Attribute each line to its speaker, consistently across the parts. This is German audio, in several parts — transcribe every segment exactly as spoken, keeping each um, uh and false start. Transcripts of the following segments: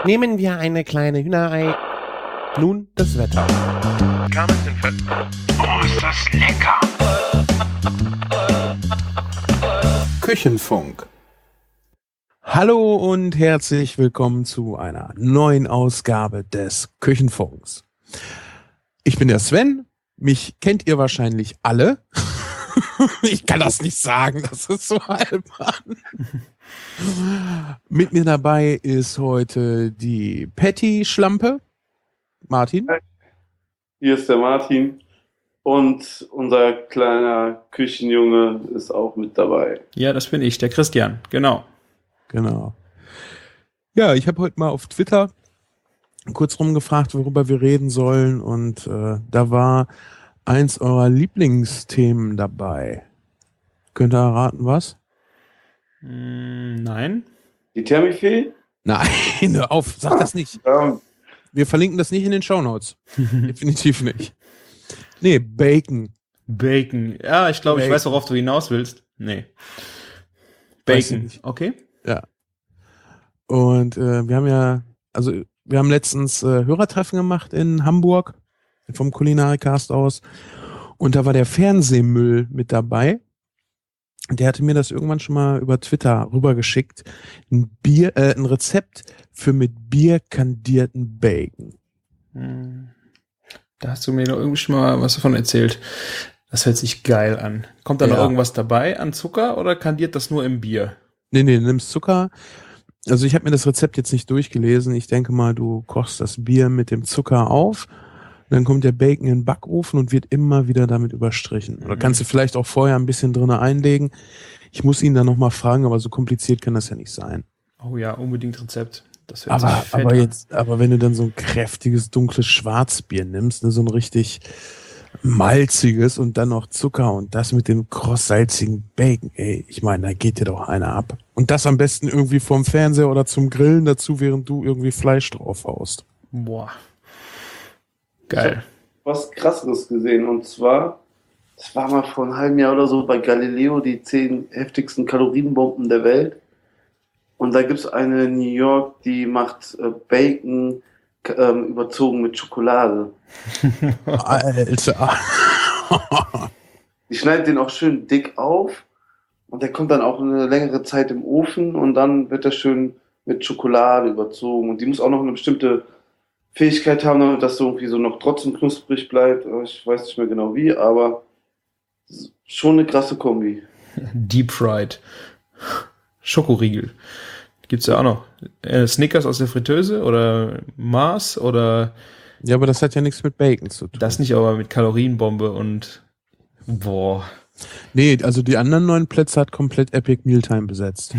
Speaker 1: Nehmen wir eine kleine Hühnerei. Nun das Wetter.
Speaker 2: Oh, ist das lecker!
Speaker 3: Küchenfunk.
Speaker 1: Hallo und herzlich willkommen zu einer neuen Ausgabe des Küchenfunks. Ich bin der Sven. Mich kennt ihr wahrscheinlich alle. Ich kann das nicht sagen, das ist so albern. Mit mir dabei ist heute die Patty-Schlampe. Martin.
Speaker 4: Hier ist der Martin und unser kleiner Küchenjunge ist auch mit dabei.
Speaker 5: Ja, das bin ich, der Christian, genau.
Speaker 1: Genau. Ja, ich habe heute mal auf Twitter kurz rumgefragt, worüber wir reden sollen, und äh, da war eins eurer Lieblingsthemen dabei. Könnt ihr erraten, was?
Speaker 5: Mm, nein.
Speaker 4: Die Thermifee?
Speaker 1: Nein, hör auf, sag das nicht.
Speaker 4: Ja,
Speaker 1: Wir verlinken das nicht in den Shownotes. Definitiv nicht. Nee, Bacon.
Speaker 5: Bacon. Ja, ich glaube, ich
Speaker 1: Bacon.
Speaker 5: weiß, worauf du hinaus willst. Nee.
Speaker 1: Weiß ich
Speaker 5: Bacon,
Speaker 1: nicht.
Speaker 5: okay.
Speaker 1: Ja. Und äh, wir haben ja, also wir haben letztens äh, Hörertreffen gemacht in Hamburg vom Kulinarikast aus, und da war der Fernsehmüll mit dabei. Der hatte mir das irgendwann schon mal über Twitter rübergeschickt. Ein Bier, äh, ein Rezept für mit Bier kandierten Bacon.
Speaker 5: Hm. Da hast du mir doch irgendwie schon mal was davon erzählt. Das hört sich geil an. Kommt da
Speaker 1: Ja.
Speaker 5: noch irgendwas dabei an Zucker oder kandiert das nur im Bier?
Speaker 1: Nee, nee, du nimmst Zucker. Also ich habe mir das Rezept jetzt nicht durchgelesen. Ich denke mal, du kochst das Bier mit dem Zucker auf. Dann kommt der Bacon in den Backofen und wird immer wieder damit überstrichen. Oder
Speaker 5: Mhm.
Speaker 1: kannst du vielleicht auch vorher ein bisschen drin einlegen. Ich muss ihn dann nochmal fragen, aber so kompliziert kann das ja nicht sein.
Speaker 5: Oh ja, unbedingt Rezept. Das hört
Speaker 1: Aber,
Speaker 5: sich fett
Speaker 1: aber
Speaker 5: an.
Speaker 1: jetzt, aber wenn du dann so ein kräftiges, dunkles Schwarzbier nimmst, ne, so ein richtig malziges und dann noch Zucker und das mit dem krosssalzigen Bacon, ey, ich meine, da geht dir doch einer ab. Und das am besten irgendwie vorm Fernseher oder zum Grillen dazu, während du irgendwie Fleisch drauf haust.
Speaker 5: Boah.
Speaker 4: Ich habe
Speaker 5: Geil.
Speaker 4: was Krasseres gesehen, und zwar, das war mal vor einem halben Jahr oder so bei Galileo, die zehn heftigsten Kalorienbomben der Welt. Und da gibt es eine in New York, die macht äh, Bacon k- ähm, überzogen mit Schokolade.
Speaker 1: Alter.
Speaker 4: Die schneidet den auch schön dick auf und der kommt dann auch eine längere Zeit im Ofen und dann wird er schön mit Schokolade überzogen. Und die muss auch noch eine bestimmte Fähigkeit haben, damit das so irgendwie so noch trotzdem knusprig bleibt. Ich weiß nicht mehr genau wie, aber schon eine krasse Kombi.
Speaker 5: Deep Fried. Schokoriegel. Gibt's ja auch noch. Äh, Snickers aus der Fritteuse oder Mars oder
Speaker 1: Ja, aber das hat ja nichts mit Bacon zu tun.
Speaker 5: das nicht, aber mit Kalorienbombe und boah.
Speaker 1: Nee, also die anderen neun Plätze hat komplett Epic Mealtime besetzt.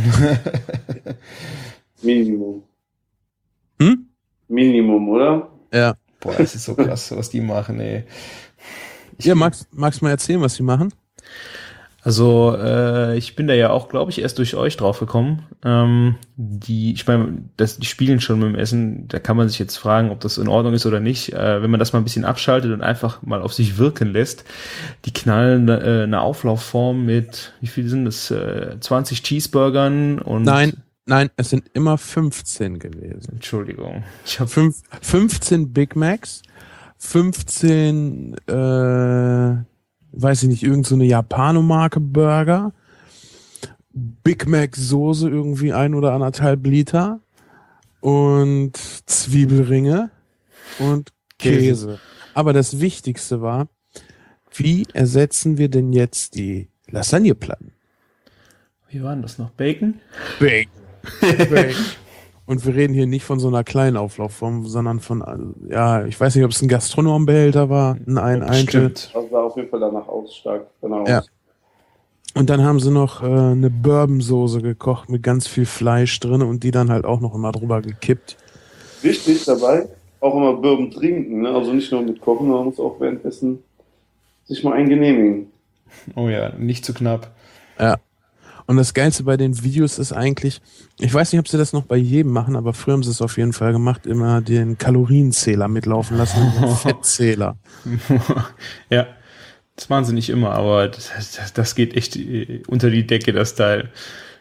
Speaker 4: Minimum.
Speaker 1: Hm?
Speaker 4: Minimum, oder?
Speaker 1: Ja.
Speaker 5: Boah, das ist so krass, was die machen, ey. Ich,
Speaker 1: Ja, magst, magst du mal erzählen, was sie machen?
Speaker 5: Also, äh, ich bin da ja auch, glaube ich, erst durch euch drauf gekommen. Ähm, die, ich meine, das, die spielen schon mit dem Essen. Da kann man sich jetzt fragen, ob das in Ordnung ist oder nicht. Äh, wenn man das mal ein bisschen abschaltet und einfach mal auf sich wirken lässt, die knallen äh, eine Auflaufform mit, wie viel sind das? Äh, zwanzig Cheeseburgern und...
Speaker 1: Nein, nein, es sind immer fünfzehn gewesen.
Speaker 5: Entschuldigung. Ich habe
Speaker 1: Fünf, fünfzehn Big Macs, fünfzehn, äh, weiß ich nicht, irgend so eine Japanomarke Burger, Big Mac Soße irgendwie ein oder anderthalb Liter und Zwiebelringe und Käse.
Speaker 5: Käse.
Speaker 1: Aber das Wichtigste war, wie ersetzen wir denn jetzt die Lasagneplatten?
Speaker 5: Wie war denn das noch? Bacon?
Speaker 1: Bacon. Bacon. Und wir reden hier nicht von so einer kleinen Auflaufform, sondern von, äh, ja, ich weiß nicht, ob es ein Gastronombehälter war, ein ein Eintel.
Speaker 5: Stimmt.
Speaker 4: Also sah auf jeden Fall danach aus, stark. Genau.
Speaker 1: Ja. Und dann haben sie noch äh, eine Bourbonsoße gekocht mit ganz viel Fleisch drin und die dann halt auch noch immer drüber gekippt.
Speaker 4: Wichtig dabei, auch immer Bourbon trinken, ne? Also nicht nur mit Kochen, sondern man muss auch währenddessen sich mal eingenehmigen.
Speaker 5: Oh ja, nicht zu knapp.
Speaker 1: Ja. Und das Geilste bei den Videos ist eigentlich, ich weiß nicht, ob sie das noch bei jedem machen, aber früher haben sie es auf jeden Fall gemacht, immer den Kalorienzähler mitlaufen lassen, den Fettzähler.
Speaker 5: Ja, das machen sie nicht immer, aber das, das, das geht echt unter die Decke, das Teil.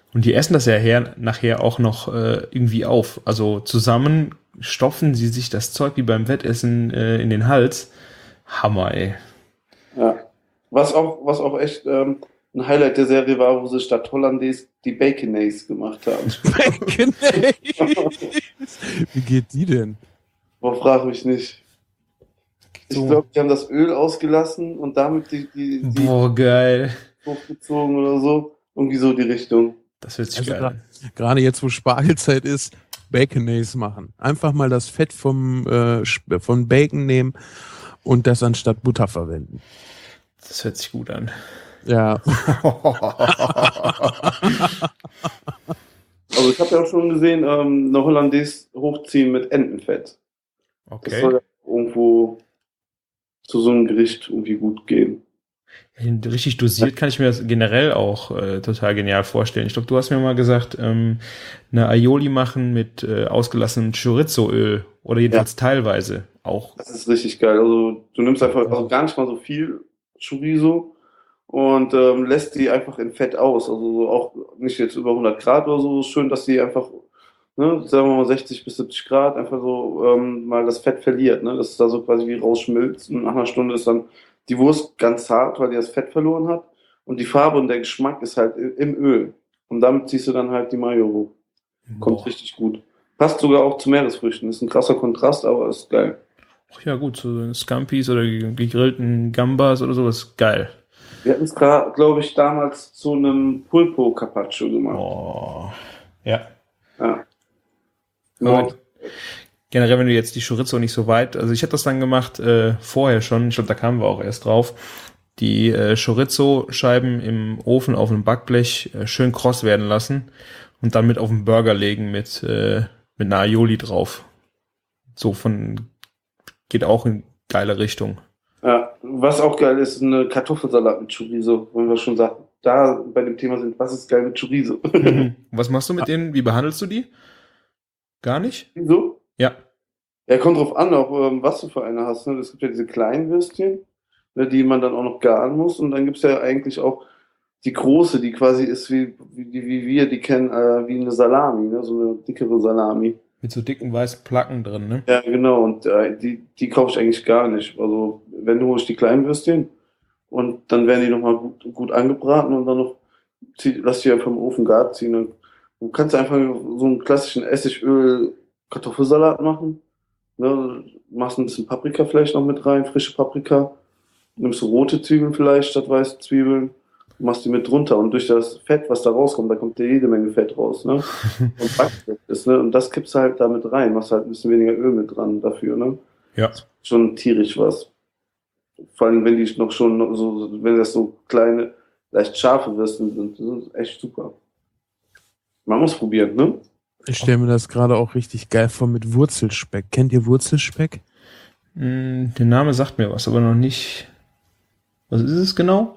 Speaker 5: Und die essen das ja her, nachher auch noch äh, irgendwie auf. Also zusammen stopfen sie sich das Zeug wie beim Wettessen äh, in den Hals. Hammer, ey.
Speaker 4: Ja. Was auch, was auch echt ähm, ein Highlight der Serie war, wo sie statt Hollandaise die Baconaise gemacht haben.
Speaker 1: Baconaise. Wie geht die denn?
Speaker 4: Boah, frag mich nicht. Ich
Speaker 5: So.
Speaker 4: glaube, die haben das Öl ausgelassen und damit die, die, die
Speaker 5: Boah, geil.
Speaker 4: hochgezogen oder so. Irgendwie so die Richtung.
Speaker 5: Das hört sich
Speaker 1: Also
Speaker 5: geil
Speaker 1: gra-
Speaker 5: an.
Speaker 1: gerade jetzt, wo Spargelzeit ist, Baconaise machen. Einfach mal das Fett vom, äh, Sp- von Bacon nehmen und das anstatt Butter verwenden.
Speaker 5: Das hört sich gut an.
Speaker 1: Ja,
Speaker 4: Also ich habe ja auch schon gesehen, ähm, eine Hollandaise hochziehen mit Entenfett. Das soll
Speaker 5: Okay.
Speaker 4: ja irgendwo zu so einem Gericht irgendwie gut gehen.
Speaker 5: Richtig dosiert kann ich mir das generell auch äh, total genial vorstellen. Ich glaube, du hast mir mal gesagt, ähm, eine Aioli machen mit äh, ausgelassenem Chorizo-Öl oder jedenfalls teilweise auch.
Speaker 4: Das ist richtig geil. Also du nimmst einfach also gar nicht mal so viel Chorizo und ähm, lässt die einfach in Fett aus. Also so auch nicht jetzt über hundert Grad oder so. Schön, dass die einfach, ne, sagen wir mal sechzig bis siebzig Grad einfach so ähm, mal das Fett verliert. Ne? Das ist da so quasi wie rausschmilzt. Und nach einer Stunde ist dann die Wurst ganz hart, weil die das Fett verloren hat. Und die Farbe und der Geschmack ist halt i- im Öl. Und damit ziehst du dann halt die Mayo hoch. Kommt
Speaker 5: Boah.
Speaker 4: richtig gut. Passt sogar auch zu Meeresfrüchten. Ist ein krasser Kontrast, aber ist geil.
Speaker 5: Ach ja, gut, so Scampis oder ge- gegrillten Gambas oder sowas, geil.
Speaker 4: Wir hatten es, glaube ich, damals zu einem Pulpo Carpaccio gemacht.
Speaker 5: Oh. Ja.
Speaker 4: Ja.
Speaker 5: Aber generell, wenn du jetzt die Chorizo nicht so weit, also ich hätte das dann gemacht äh, vorher schon, ich glaube, da kamen wir auch erst drauf, die äh, Chorizo-Scheiben im Ofen auf einem Backblech äh, schön kross werden lassen und dann mit auf den Burger legen mit, äh, mit einer Aioli drauf. So von, geht auch in geile Richtung.
Speaker 4: Ja, was auch geil ist, eine Kartoffelsalat mit Chorizo, wenn wir schon sagen, da bei dem Thema sind, was ist geil mit Chorizo?
Speaker 5: Was machst du mit denen? Wie behandelst du die? Gar nicht?
Speaker 4: Wieso?
Speaker 5: Ja.
Speaker 4: Ja, kommt drauf an, auch ähm, was du für eine hast. Ne? Es gibt ja diese kleinen Würstchen, ne, die man dann auch noch garen muss. Und dann gibt es ja eigentlich auch die große, die quasi ist wie, wie, wie wir die kennen, äh, wie eine Salami, ne? So eine dickere Salami.
Speaker 5: Mit so dicken weißen Placken drin, ne?
Speaker 4: Ja, genau. Und äh, die, die kaufe ich eigentlich gar nicht. Also, wenn du holst die kleinen Würstchen und dann werden die nochmal gut, gut angebraten und dann noch, zieh, lass die einfach im Ofen gar ziehen. Und du kannst einfach so einen klassischen Essigöl-Kartoffelsalat machen. Ne? Machst ein bisschen Paprika vielleicht noch mit rein, frische Paprika. Nimmst du rote Zwiebeln vielleicht statt weiße Zwiebeln. Machst die mit drunter und durch das Fett, was da rauskommt, da kommt ja jede Menge Fett raus, ne? Und Backfett ist, ne? Und das kippst du halt da mit rein, machst halt ein bisschen weniger Öl mit dran dafür, ne?
Speaker 5: Ja.
Speaker 4: Schon tierisch was. Vor allem, wenn die noch schon so, wenn das so kleine, leicht scharfe Würstchen sind, das ist echt super. Man muss probieren, ne?
Speaker 1: ich stelle mir das gerade auch richtig geil vor mit Wurzelspeck. Kennt ihr Wurzelspeck?
Speaker 5: Mm, der Name sagt mir was, aber noch nicht. Was ist es genau?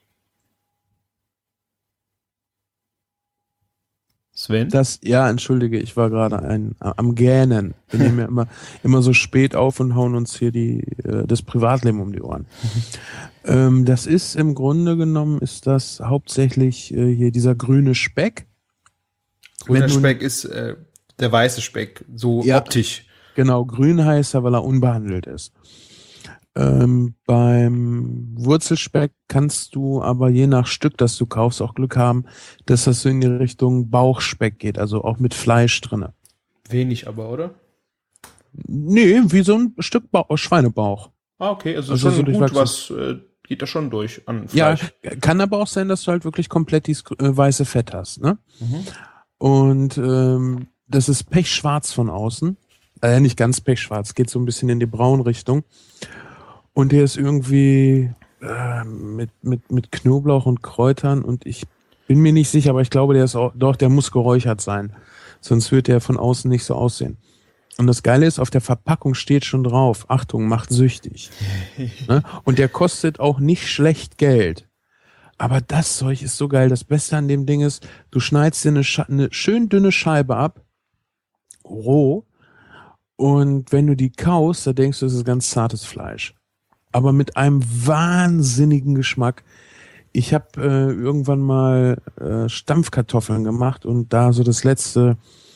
Speaker 5: Sven?
Speaker 1: Das, ja, entschuldige, ich war gerade ein, am Gähnen. Wir nehmen ja immer, immer so spät auf und hauen uns hier die, äh, das Privatleben um die Ohren. ähm, das ist im Grunde genommen, ist das hauptsächlich äh, hier dieser grüne Speck.
Speaker 5: Grüner
Speaker 1: Wenn du-
Speaker 5: Speck ist äh, der weiße Speck, so
Speaker 1: Ja.
Speaker 5: optisch.
Speaker 1: Genau, grün heißt er, weil er unbehandelt ist. Ähm, beim Wurzelspeck kannst du aber je nach Stück, das du kaufst, auch Glück haben, dass das so in die Richtung Bauchspeck geht, also auch mit Fleisch drinne.
Speaker 5: Wenig aber, oder?
Speaker 1: Nee, wie so ein Stück Bauch, Schweinebauch.
Speaker 5: Ah, okay, also,
Speaker 1: Also
Speaker 5: schon
Speaker 1: so
Speaker 5: gut,
Speaker 1: durchwachsen.
Speaker 5: was äh, geht da schon durch an
Speaker 1: Ja,
Speaker 5: Fleisch.
Speaker 1: kann aber auch sein, dass du halt wirklich komplett dieses äh, weiße Fett hast, ne?
Speaker 5: Mhm.
Speaker 1: Und ähm, das ist pechschwarz von außen. Äh, nicht ganz pechschwarz, geht so ein bisschen in die Braunrichtung. Und der ist irgendwie äh, mit, mit, mit Knoblauch und Kräutern und ich bin mir nicht sicher, aber ich glaube, der ist auch, doch, der muss geräuchert sein. Sonst wird der von außen nicht so aussehen. Und das Geile ist, auf der Verpackung steht schon drauf, Achtung, macht süchtig. Ne? Und der kostet auch nicht schlecht Geld. Aber das Zeug ist so geil. Das Beste an dem Ding ist, du schneidest dir eine, Sche- eine schön dünne Scheibe ab, roh, und wenn du die kaust, da denkst du, das ist ganz zartes Fleisch. Aber mit einem wahnsinnigen Geschmack. Ich habe äh, irgendwann mal äh, Stampfkartoffeln gemacht und da so das letzte,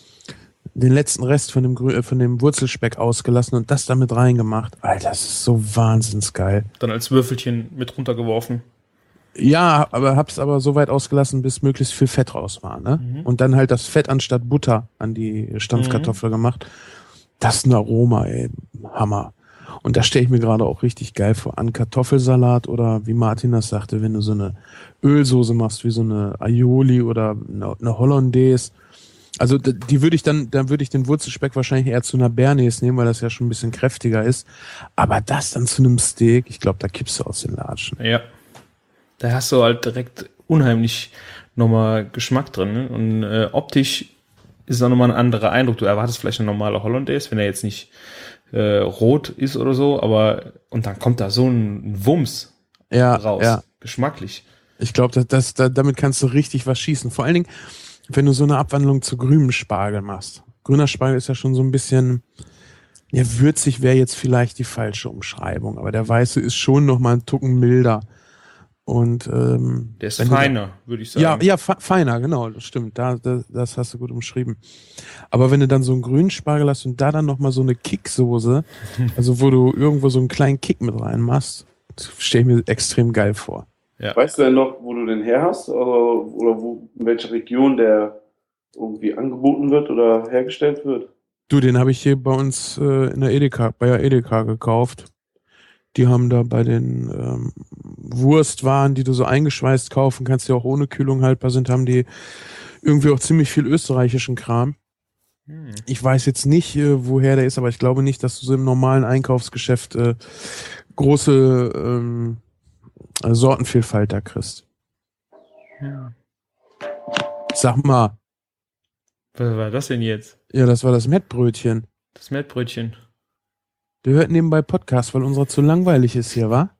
Speaker 1: den letzten Rest von dem, Grü äh, von dem Wurzelspeck ausgelassen und das damit reingemacht. Alter, das ist so wahnsinns geil.
Speaker 5: Dann als Würfelchen mit runtergeworfen.
Speaker 1: Ja, aber hab's aber so weit ausgelassen, bis möglichst viel Fett raus war, ne?
Speaker 5: Mhm.
Speaker 1: Und dann halt das Fett anstatt Butter an die Stampfkartoffel gemacht. Das ist ein Aroma, ey. Hammer. Und da stelle ich mir gerade auch richtig geil vor. An Kartoffelsalat oder wie Martin das sagte, wenn du so eine Ölsoße machst, wie so eine Aioli oder eine, eine Hollandaise. Also d- die würde ich dann, dann würde ich den Wurzelspeck wahrscheinlich eher zu einer Bernaise nehmen, weil das ja schon ein bisschen kräftiger ist. Aber das dann zu einem Steak, ich glaube, da kippst du aus den Latschen.
Speaker 5: Ja. Da hast du halt direkt unheimlich nochmal Geschmack drin. Ne? Und äh, optisch ist auch nochmal ein anderer Eindruck. Du erwartest vielleicht eine normale Hollandaise, wenn er jetzt nicht äh, rot ist oder so, aber und dann kommt da so ein Wumms
Speaker 1: Ja,
Speaker 5: raus.
Speaker 1: ja.
Speaker 5: Geschmacklich.
Speaker 1: Ich glaube, das, das, da, damit kannst du richtig was schießen. Vor allen Dingen, wenn du so eine Abwandlung zu grünem Spargel machst. Grüner Spargel ist ja schon so ein bisschen, ja, würzig wäre jetzt vielleicht die falsche Umschreibung, aber der weiße ist schon noch mal einen Tucken milder. Und ähm,
Speaker 5: Der ist
Speaker 1: wenn du da-
Speaker 5: feiner, würde ich
Speaker 1: Ja,
Speaker 5: sagen.
Speaker 1: ja, fe- feiner, genau, das stimmt. Da, da, das hast du gut umschrieben. Aber wenn du dann so einen grünen Spargel hast und da dann noch mal so eine Kicksoße, also wo du irgendwo so einen kleinen Kick mit reinmachst, stelle ich mir extrem geil vor.
Speaker 5: Ja.
Speaker 4: Weißt du denn noch, wo du den her hast? Oder, oder wo, in welcher Region der irgendwie angeboten wird oder hergestellt wird?
Speaker 1: Du, den habe ich hier bei uns äh, in der Edeka, bei der Edeka gekauft. Die haben da bei den ähm, Wurstwaren, die du so eingeschweißt kaufen kannst, die auch ohne Kühlung haltbar sind, haben die irgendwie auch ziemlich viel österreichischen Kram.
Speaker 5: Hm.
Speaker 1: Ich weiß jetzt nicht, äh, woher der ist, aber ich glaube nicht, dass du so im normalen Einkaufsgeschäft äh, große ähm, äh, Sortenvielfalt da kriegst.
Speaker 5: Ja.
Speaker 1: Sag mal,
Speaker 5: Was war das denn jetzt?
Speaker 1: ja, das war das Mettbrötchen.
Speaker 5: Das Mettbrötchen.
Speaker 1: Der hört nebenbei Podcast, weil unserer zu langweilig ist hier, wa?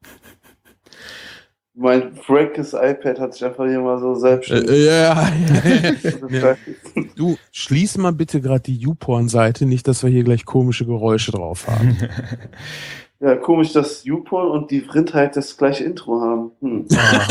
Speaker 4: Mein frankes iPad hat sich einfach hier mal so selbstständig.
Speaker 1: Äh, ja, ja.
Speaker 4: Äh,
Speaker 1: Du, schließ mal bitte gerade die YouPorn-Seite, nicht, dass wir hier gleich komische Geräusche drauf haben.
Speaker 4: Ja, komisch, dass YouPorn und die Vrindheit das gleiche Intro haben. Hm.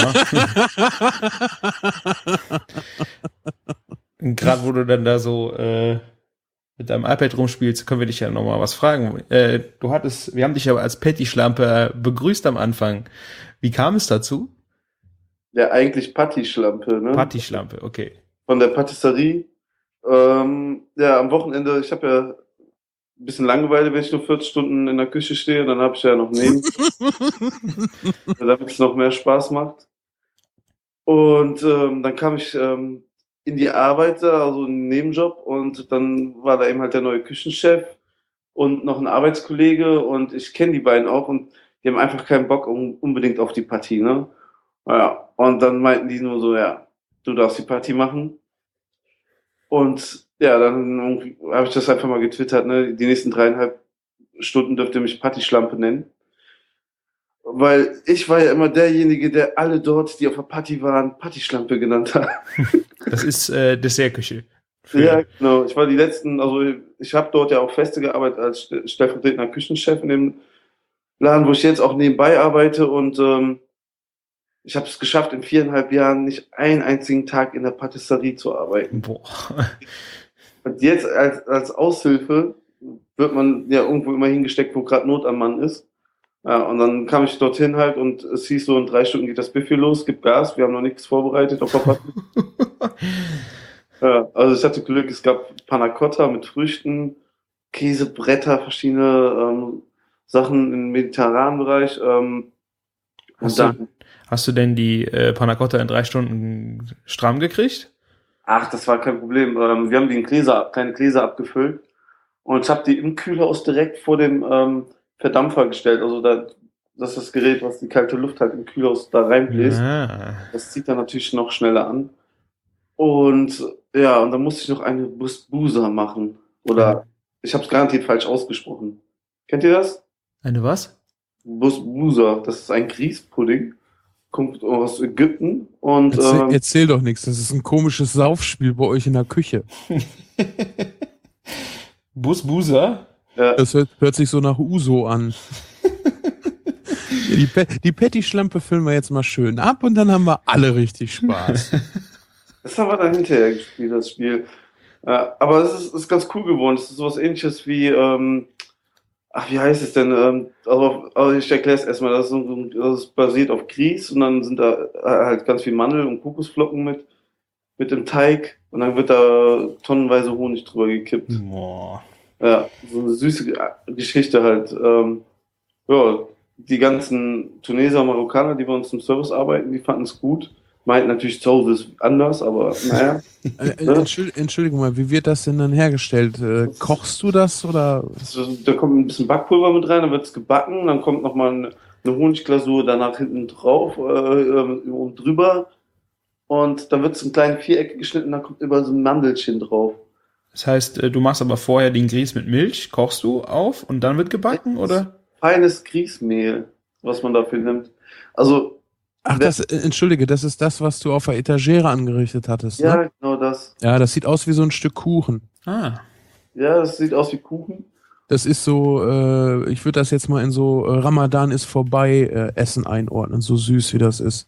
Speaker 5: Gerade wo du dann da so äh, mit deinem iPad rumspielst, können wir dich ja nochmal was fragen. Äh, du hattest, wir haben dich ja als Patty-Schlampe äh, begrüßt am Anfang. Wie kam es dazu?
Speaker 4: Ja, eigentlich Patty-Schlampe, ne?
Speaker 5: Patty-Schlampe, okay.
Speaker 4: Von der Patisserie. Ähm, ja, am Wochenende, ich habe ja ein bisschen Langeweile, wenn ich nur vierzig Stunden in der Küche stehe, dann habe ich ja noch neben, damit es noch mehr Spaß macht. Und ähm, dann kam ich ähm, in die Arbeit, da, also einen Nebenjob, und dann war da eben halt der neue Küchenchef und noch ein Arbeitskollege, und ich kenne die beiden auch, und die haben einfach keinen Bock um, unbedingt auf die Partie, ne? Ja, und dann meinten die nur so, ja, du darfst die Partie machen. Und ja, dann habe ich das einfach mal getwittert, ne? Die nächsten dreieinhalb Stunden dürft ihr mich Partyschlampe nennen. Weil ich war ja immer derjenige, der alle dort, die auf der Party waren, Partyschlampe genannt hat.
Speaker 5: Das ist äh, Dessertküche. Für-
Speaker 4: Ja, genau. Ich war die letzten, also ich habe dort ja auch feste gearbeitet als st- stellvertretender Küchenchef in dem Laden, wo ich jetzt auch nebenbei arbeite, und ähm, ich habe es geschafft, in viereinhalb Jahren nicht einen einzigen Tag in der Patisserie zu arbeiten.
Speaker 5: Boah.
Speaker 4: Und jetzt als, als Aushilfe wird man ja irgendwo immer hingesteckt, wo gerade Not am Mann ist. Ja, und dann kam ich dorthin halt, und es hieß so, in drei Stunden geht das Buffet los, gibt Gas, wir haben noch nichts vorbereitet auf der Party. Ja, also ich hatte Glück, es gab Panna Cotta mit Früchten, Käsebretter, verschiedene ähm, Sachen im mediterranen Bereich. Ähm,
Speaker 5: Hast
Speaker 4: und
Speaker 5: du,
Speaker 4: dann,
Speaker 5: hast du denn die äh, Panna Cotta in drei Stunden stramm gekriegt?
Speaker 4: ach, das war kein Problem. Ähm, wir haben die in Gläser, kleine Gläser abgefüllt, und ich habe die im Kühlhaus direkt vor dem ähm, Verdampfer gestellt. Also da, das ist das Gerät, was die kalte Luft halt im Kühlhaus da reinbläst.
Speaker 5: Ah.
Speaker 4: Das zieht dann natürlich noch schneller an. Und ja, und dann musste ich noch eine Busbusa machen. Oder ich habe es garantiert falsch ausgesprochen. Kennt ihr das?
Speaker 5: Eine was?
Speaker 4: Busbusa, das ist ein Grießpudding. Kommt aus Ägypten. Und
Speaker 1: Erzähl,
Speaker 4: ähm,
Speaker 1: erzähl doch nichts, das ist ein komisches Saufspiel bei euch in der Küche.
Speaker 5: Busbusa?
Speaker 4: ja,
Speaker 1: Das hört, hört sich so nach Uso an. Die, Pe die Patty-Schlampe füllen wir jetzt mal schön ab und dann haben wir alle richtig Spaß.
Speaker 4: Das haben wir dann hinterher gespielt, das Spiel. Äh, aber es ist, ist ganz cool geworden. Es ist sowas ähnliches wie, ähm, ach, wie heißt es denn? Ähm, also, also ich erkläre es erstmal. Das ist, so, das ist basiert auf Grieß und dann sind da halt ganz viel Mandel und Kokosflocken mit, mit dem Teig und dann wird da tonnenweise Honig drüber gekippt.
Speaker 5: Boah.
Speaker 4: Ja, so eine süße Geschichte halt. Ähm, ja, die ganzen Tunesier und Marokkaner, die bei uns im Service arbeiten, die fanden es gut. Meinten natürlich zu Hause ist anders, aber naja.
Speaker 1: Äh, Entschuldigung, Entschuldigung mal, wie wird das denn dann hergestellt? Äh, kochst du das oder?
Speaker 4: Also, da kommt ein bisschen Backpulver mit rein, dann wird es gebacken, dann kommt nochmal eine, eine Honigglasur danach hinten drauf äh, und drüber und dann wird es in kleine Vierecke geschnitten, dann kommt über so ein Mandelchen drauf.
Speaker 5: Das heißt, du machst aber vorher den Grieß mit Milch, kochst du auf und dann wird gebacken, oder?
Speaker 4: Feines Grießmehl, was man dafür nimmt. Also
Speaker 1: Ach, das, äh, entschuldige, das ist das, was du auf der Etagere angerichtet hattest,
Speaker 4: ja,
Speaker 1: ne?
Speaker 4: genau das.
Speaker 1: Ja, das sieht aus wie so ein Stück Kuchen.
Speaker 5: Ah.
Speaker 4: Ja, das sieht aus wie Kuchen.
Speaker 1: Das ist so, äh, ich würde das jetzt mal in so äh, Ramadan ist vorbei äh, Essen einordnen, so süß wie das ist.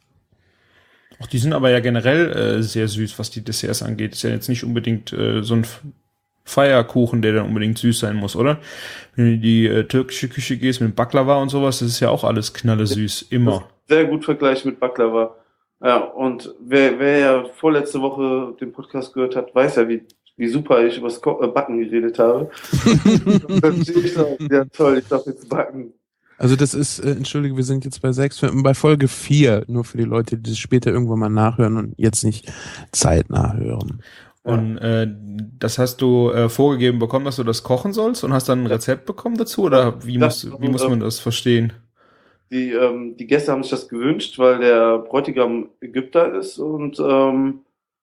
Speaker 5: Auch die sind aber ja generell äh, sehr süß, was die Desserts angeht. Ist ja jetzt nicht unbedingt äh, so ein F- Feierkuchen, der dann unbedingt süß sein muss, oder? Wenn du in die äh, türkische Küche gehst mit Baklava und sowas, das ist ja auch alles knalle süß, immer.
Speaker 4: Sehr gut vergleichen mit Baklava. Ja, und wer, wer ja vorletzte Woche den Podcast gehört hat, weiß ja, wie, wie super ich über das Ko- äh, Backen geredet habe. Dann stehe ich da, ja toll, ich darf jetzt backen.
Speaker 1: Also das ist, äh, entschuldige, wir sind jetzt bei sechs, bei Folge vier, nur für die Leute, die das später irgendwann mal nachhören und jetzt nicht zeitnah hören.
Speaker 5: Und äh, das hast du äh, vorgegeben bekommen, dass du das kochen sollst und hast dann ein Rezept bekommen dazu? Oder wie
Speaker 4: Das-
Speaker 5: muss, wie muss man das verstehen?
Speaker 4: Die, ähm, die Gäste haben sich das gewünscht, weil der Bräutigam Ägypter ist und ähm,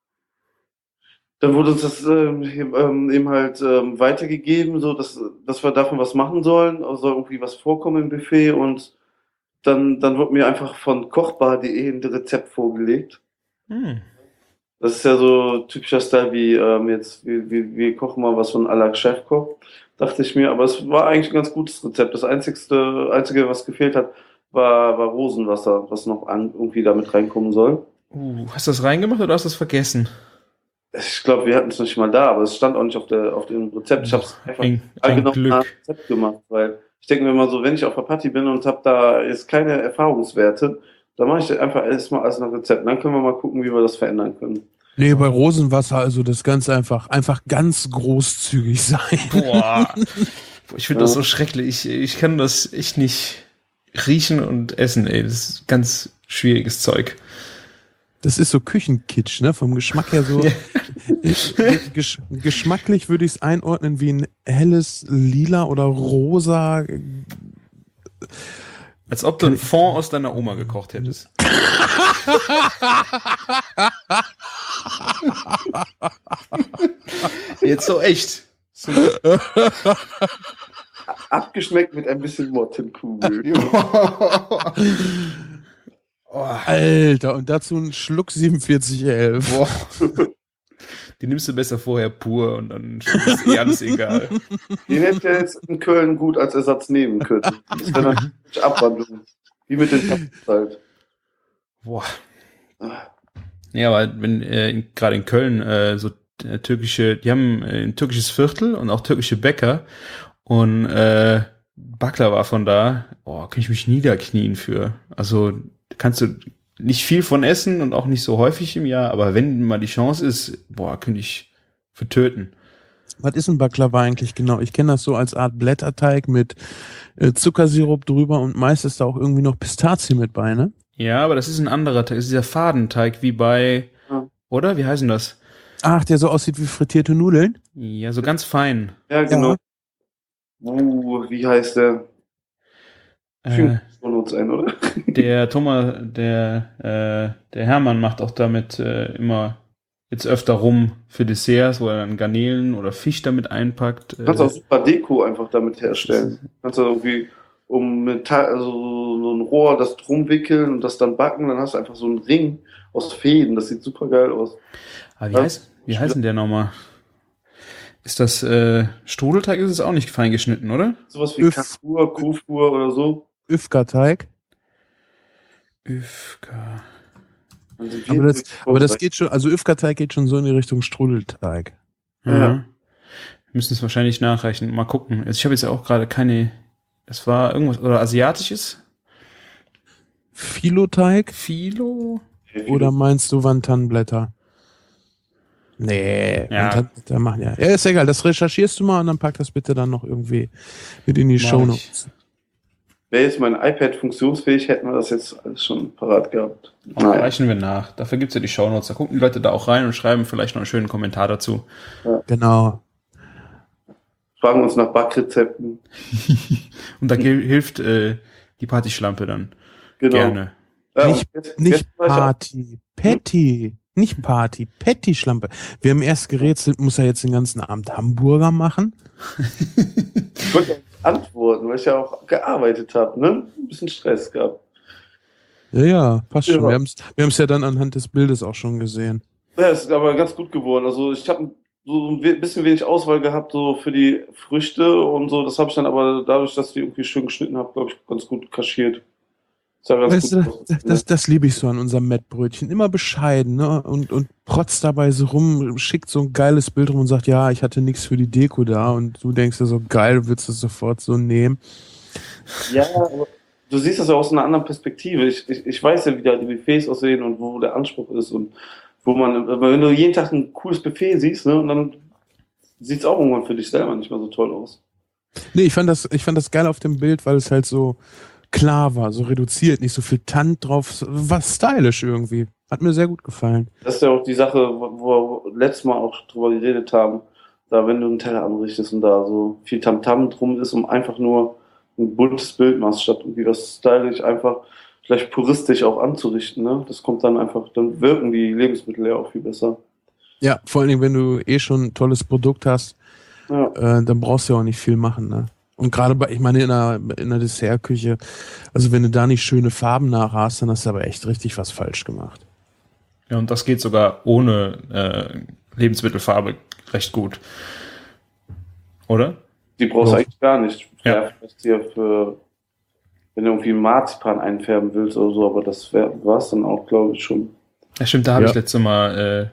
Speaker 4: dann wurde uns das ähm, ähm, eben halt ähm, weitergegeben, so dass, dass wir davon was machen sollen, also soll irgendwie was vorkommen im Buffet und dann, dann wurde mir einfach von kochbar punkt de ein Rezept vorgelegt.
Speaker 5: Hm.
Speaker 4: Das ist ja so typischer Style wie ähm, jetzt, wir, wir, wir kochen mal was von à la Chefkoch, dachte ich mir, aber es war eigentlich ein ganz gutes Rezept. Das einzigste, einzige, was gefehlt hat, war, war Rosenwasser, was noch an, irgendwie damit reinkommen soll.
Speaker 5: Uh, hast du das reingemacht oder hast du das vergessen?
Speaker 4: Ich glaube, wir hatten es nicht mal da, aber es stand auch nicht auf, der, auf dem Rezept. Ich habe es einfach
Speaker 5: Ein, ein
Speaker 4: genau
Speaker 5: Glück.
Speaker 4: nach Rezept gemacht, weil ich denke mir mal so, wenn ich auf der Party bin und habe da jetzt keine Erfahrungswerte, dann mache ich einfach erstmal alles nach Rezept. Dann können wir mal gucken, wie wir das verändern können.
Speaker 1: Nee, bei Rosenwasser also das Ganze einfach, einfach ganz großzügig sein.
Speaker 5: Boah. Ich finde das
Speaker 4: Ja.
Speaker 5: so schrecklich. Ich, ich kann das echt nicht riechen und essen, ey. Das ist ganz schwieriges Zeug.
Speaker 1: Das ist so Küchenkitsch, ne? Vom Geschmack her so. Ich, gesch geschmacklich würde ich es einordnen wie ein helles Lila oder Rosa.
Speaker 5: Als ob du einen Fond aus deiner Oma gekocht hättest. Jetzt so echt. So.
Speaker 4: Abgeschmeckt mit ein bisschen Mottenkugel.
Speaker 5: Oh,
Speaker 1: Alter, und dazu ein Schluck siebenundvierzig elf.
Speaker 5: boah. Die nimmst du besser vorher pur und dann ist eh alles egal.
Speaker 4: Den hätte ich jetzt in Köln gut als Ersatz nehmen können. Das wäre natürlich Abwandlung. Wie mit den Tappen halt.
Speaker 5: Boah. Ja, aber wenn äh, in- gerade in Köln äh, so äh, türkische, die haben äh, ein türkisches Viertel und auch türkische Bäcker und äh, Baklava von da, oh, kann ich mich niederknien für. Also kannst du nicht viel von essen und auch nicht so häufig im Jahr, aber wenn mal die Chance ist, boah, könnte ich für töten.
Speaker 1: Was ist ein Baklava eigentlich genau? Ich kenne das so als Art Blätterteig mit äh, Zuckersirup drüber und meist ist da auch irgendwie noch Pistazie mit bei, ne?
Speaker 5: Ja, aber das ist ein anderer Teig, das ist dieser Fadenteig wie bei,
Speaker 4: Ja.
Speaker 5: oder? Wie heißen das?
Speaker 1: Ach, der so aussieht wie frittierte Nudeln?
Speaker 5: Ja, so ganz fein.
Speaker 4: Ja, genau.
Speaker 1: Ja.
Speaker 4: Uh, wie heißt der?
Speaker 5: Äh,
Speaker 4: Von uns ein, oder?
Speaker 5: Der Thomas, der, äh, der Hermann macht auch damit äh, immer jetzt öfter rum für Desserts, wo er dann Garnelen oder Fisch damit einpackt.
Speaker 4: Du kannst auch super Deko einfach damit herstellen. Du kannst du irgendwie um Metall, also so ein Rohr, das drum wickeln und das dann backen, dann hast du einfach so einen Ring aus Fäden. Das sieht super geil aus.
Speaker 5: Aber wie, heißt, wie heißt denn der nochmal? Ist das äh, Strudelteig? Ist es auch nicht fein geschnitten, oder?
Speaker 4: Sowas wie
Speaker 1: Üff.
Speaker 4: Kafur, Kufur oder so.
Speaker 1: Üfka-Teig.
Speaker 5: Üfka.
Speaker 1: Aber das, aber das geht schon, also Üfka-Teig geht schon so in die Richtung Strudelteig.
Speaker 5: Ja.
Speaker 4: Ja.
Speaker 5: Wir müssen es wahrscheinlich nachreichen. Mal gucken. Also ich habe jetzt auch gerade keine, das war irgendwas, oder asiatisches?
Speaker 1: Filoteig?
Speaker 5: Philo?
Speaker 1: Oder meinst du Wantanblätter? Nee,
Speaker 5: Ja.
Speaker 1: Wantanblätter machen ja. Ja, ist egal, das recherchierst du mal und dann pack das bitte dann noch irgendwie mit in die
Speaker 5: Mach
Speaker 1: Shownotes.
Speaker 4: Wäre jetzt mein iPad funktionsfähig, hätten wir das jetzt alles schon parat gehabt.
Speaker 5: Und reichen wir nach. Dafür gibt's ja die Shownotes. Da gucken die Leute da auch rein und schreiben vielleicht noch einen schönen Kommentar dazu.
Speaker 1: Genau.
Speaker 4: Fragen uns nach Backrezepten.
Speaker 5: Und da gil- hilft äh, die Partyschlampe dann
Speaker 4: Genau.
Speaker 5: gerne.
Speaker 4: Ja,
Speaker 1: Nicht,
Speaker 4: und jetzt,
Speaker 1: nicht
Speaker 4: jetzt weiß ich auch-
Speaker 1: Party, Patty. Nicht Party, Patty-Schlampe. Wir haben erst gerätselt, muss er jetzt den ganzen Abend Hamburger machen?
Speaker 4: Ich wollte ja nicht antworten, weil ich ja auch gearbeitet habe, ne? Ein bisschen Stress gehabt.
Speaker 1: Ja, ja, passt
Speaker 4: Ja.
Speaker 1: schon. Wir haben es wir haben's ja dann anhand des Bildes auch schon gesehen.
Speaker 4: Ja, es ist aber ganz gut geworden. Also ich habe so ein we- bisschen wenig Auswahl gehabt, so für die Früchte und so. Das habe ich dann aber dadurch, dass ich die irgendwie schön geschnitten habe, glaube ich, ganz gut kaschiert. Sah ganz
Speaker 1: Weißt
Speaker 4: gut
Speaker 1: du,
Speaker 4: aus,
Speaker 1: das,
Speaker 4: ne?
Speaker 1: das, das liebe ich so an unserem Mettbrötchen. Immer bescheiden, ne? Und, und protzt dabei so rum, schickt so ein geiles Bild rum und sagt, ja, ich hatte nichts für die Deko da. Und du denkst dir so, geil, du willst es sofort so nehmen.
Speaker 4: Ja, aber du siehst das ja aus einer anderen Perspektive. Ich, ich, ich weiß ja, wie da die Buffets aussehen und wo der Anspruch ist und wo man, wenn du jeden Tag ein cooles Buffet siehst, ne, und dann sieht es auch irgendwann für dich selber nicht mehr so toll aus.
Speaker 1: Nee, ich fand das, ich fand das geil auf dem Bild, weil es halt so klar war, so reduziert, nicht so viel Tand drauf, war stylisch irgendwie. Hat mir sehr gut gefallen.
Speaker 4: Das ist ja auch die Sache, wo wo wir letztes Mal auch drüber geredet haben, da wenn du einen Teller anrichtest und da so viel Tamtam drum ist, um einfach nur ein buntes Bild machst, statt irgendwie was stylisch einfach vielleicht puristisch auch anzurichten, ne? Das kommt dann einfach, dann wirken die Lebensmittel ja auch viel besser.
Speaker 1: Ja, vor allen Dingen, wenn du eh schon ein tolles Produkt hast,
Speaker 4: Ja.
Speaker 1: äh, dann brauchst du ja auch nicht viel machen, ne? Und gerade bei, ich meine, in einer, in einer Dessertküche, also wenn du da nicht schöne Farben nachher hast, dann hast du aber echt richtig was falsch gemacht.
Speaker 5: Ja, und das geht sogar ohne äh, Lebensmittelfarbe recht gut. Oder?
Speaker 4: Die brauchst du
Speaker 1: Ja.
Speaker 4: eigentlich gar nicht.
Speaker 5: Ja.
Speaker 4: Ja. Vielleicht hier für, wenn du irgendwie Marzipan einfärben willst oder so, aber das war es dann auch, glaube ich, schon.
Speaker 5: Ja, stimmt, da habe
Speaker 1: Ja.
Speaker 5: ich letztes Mal äh,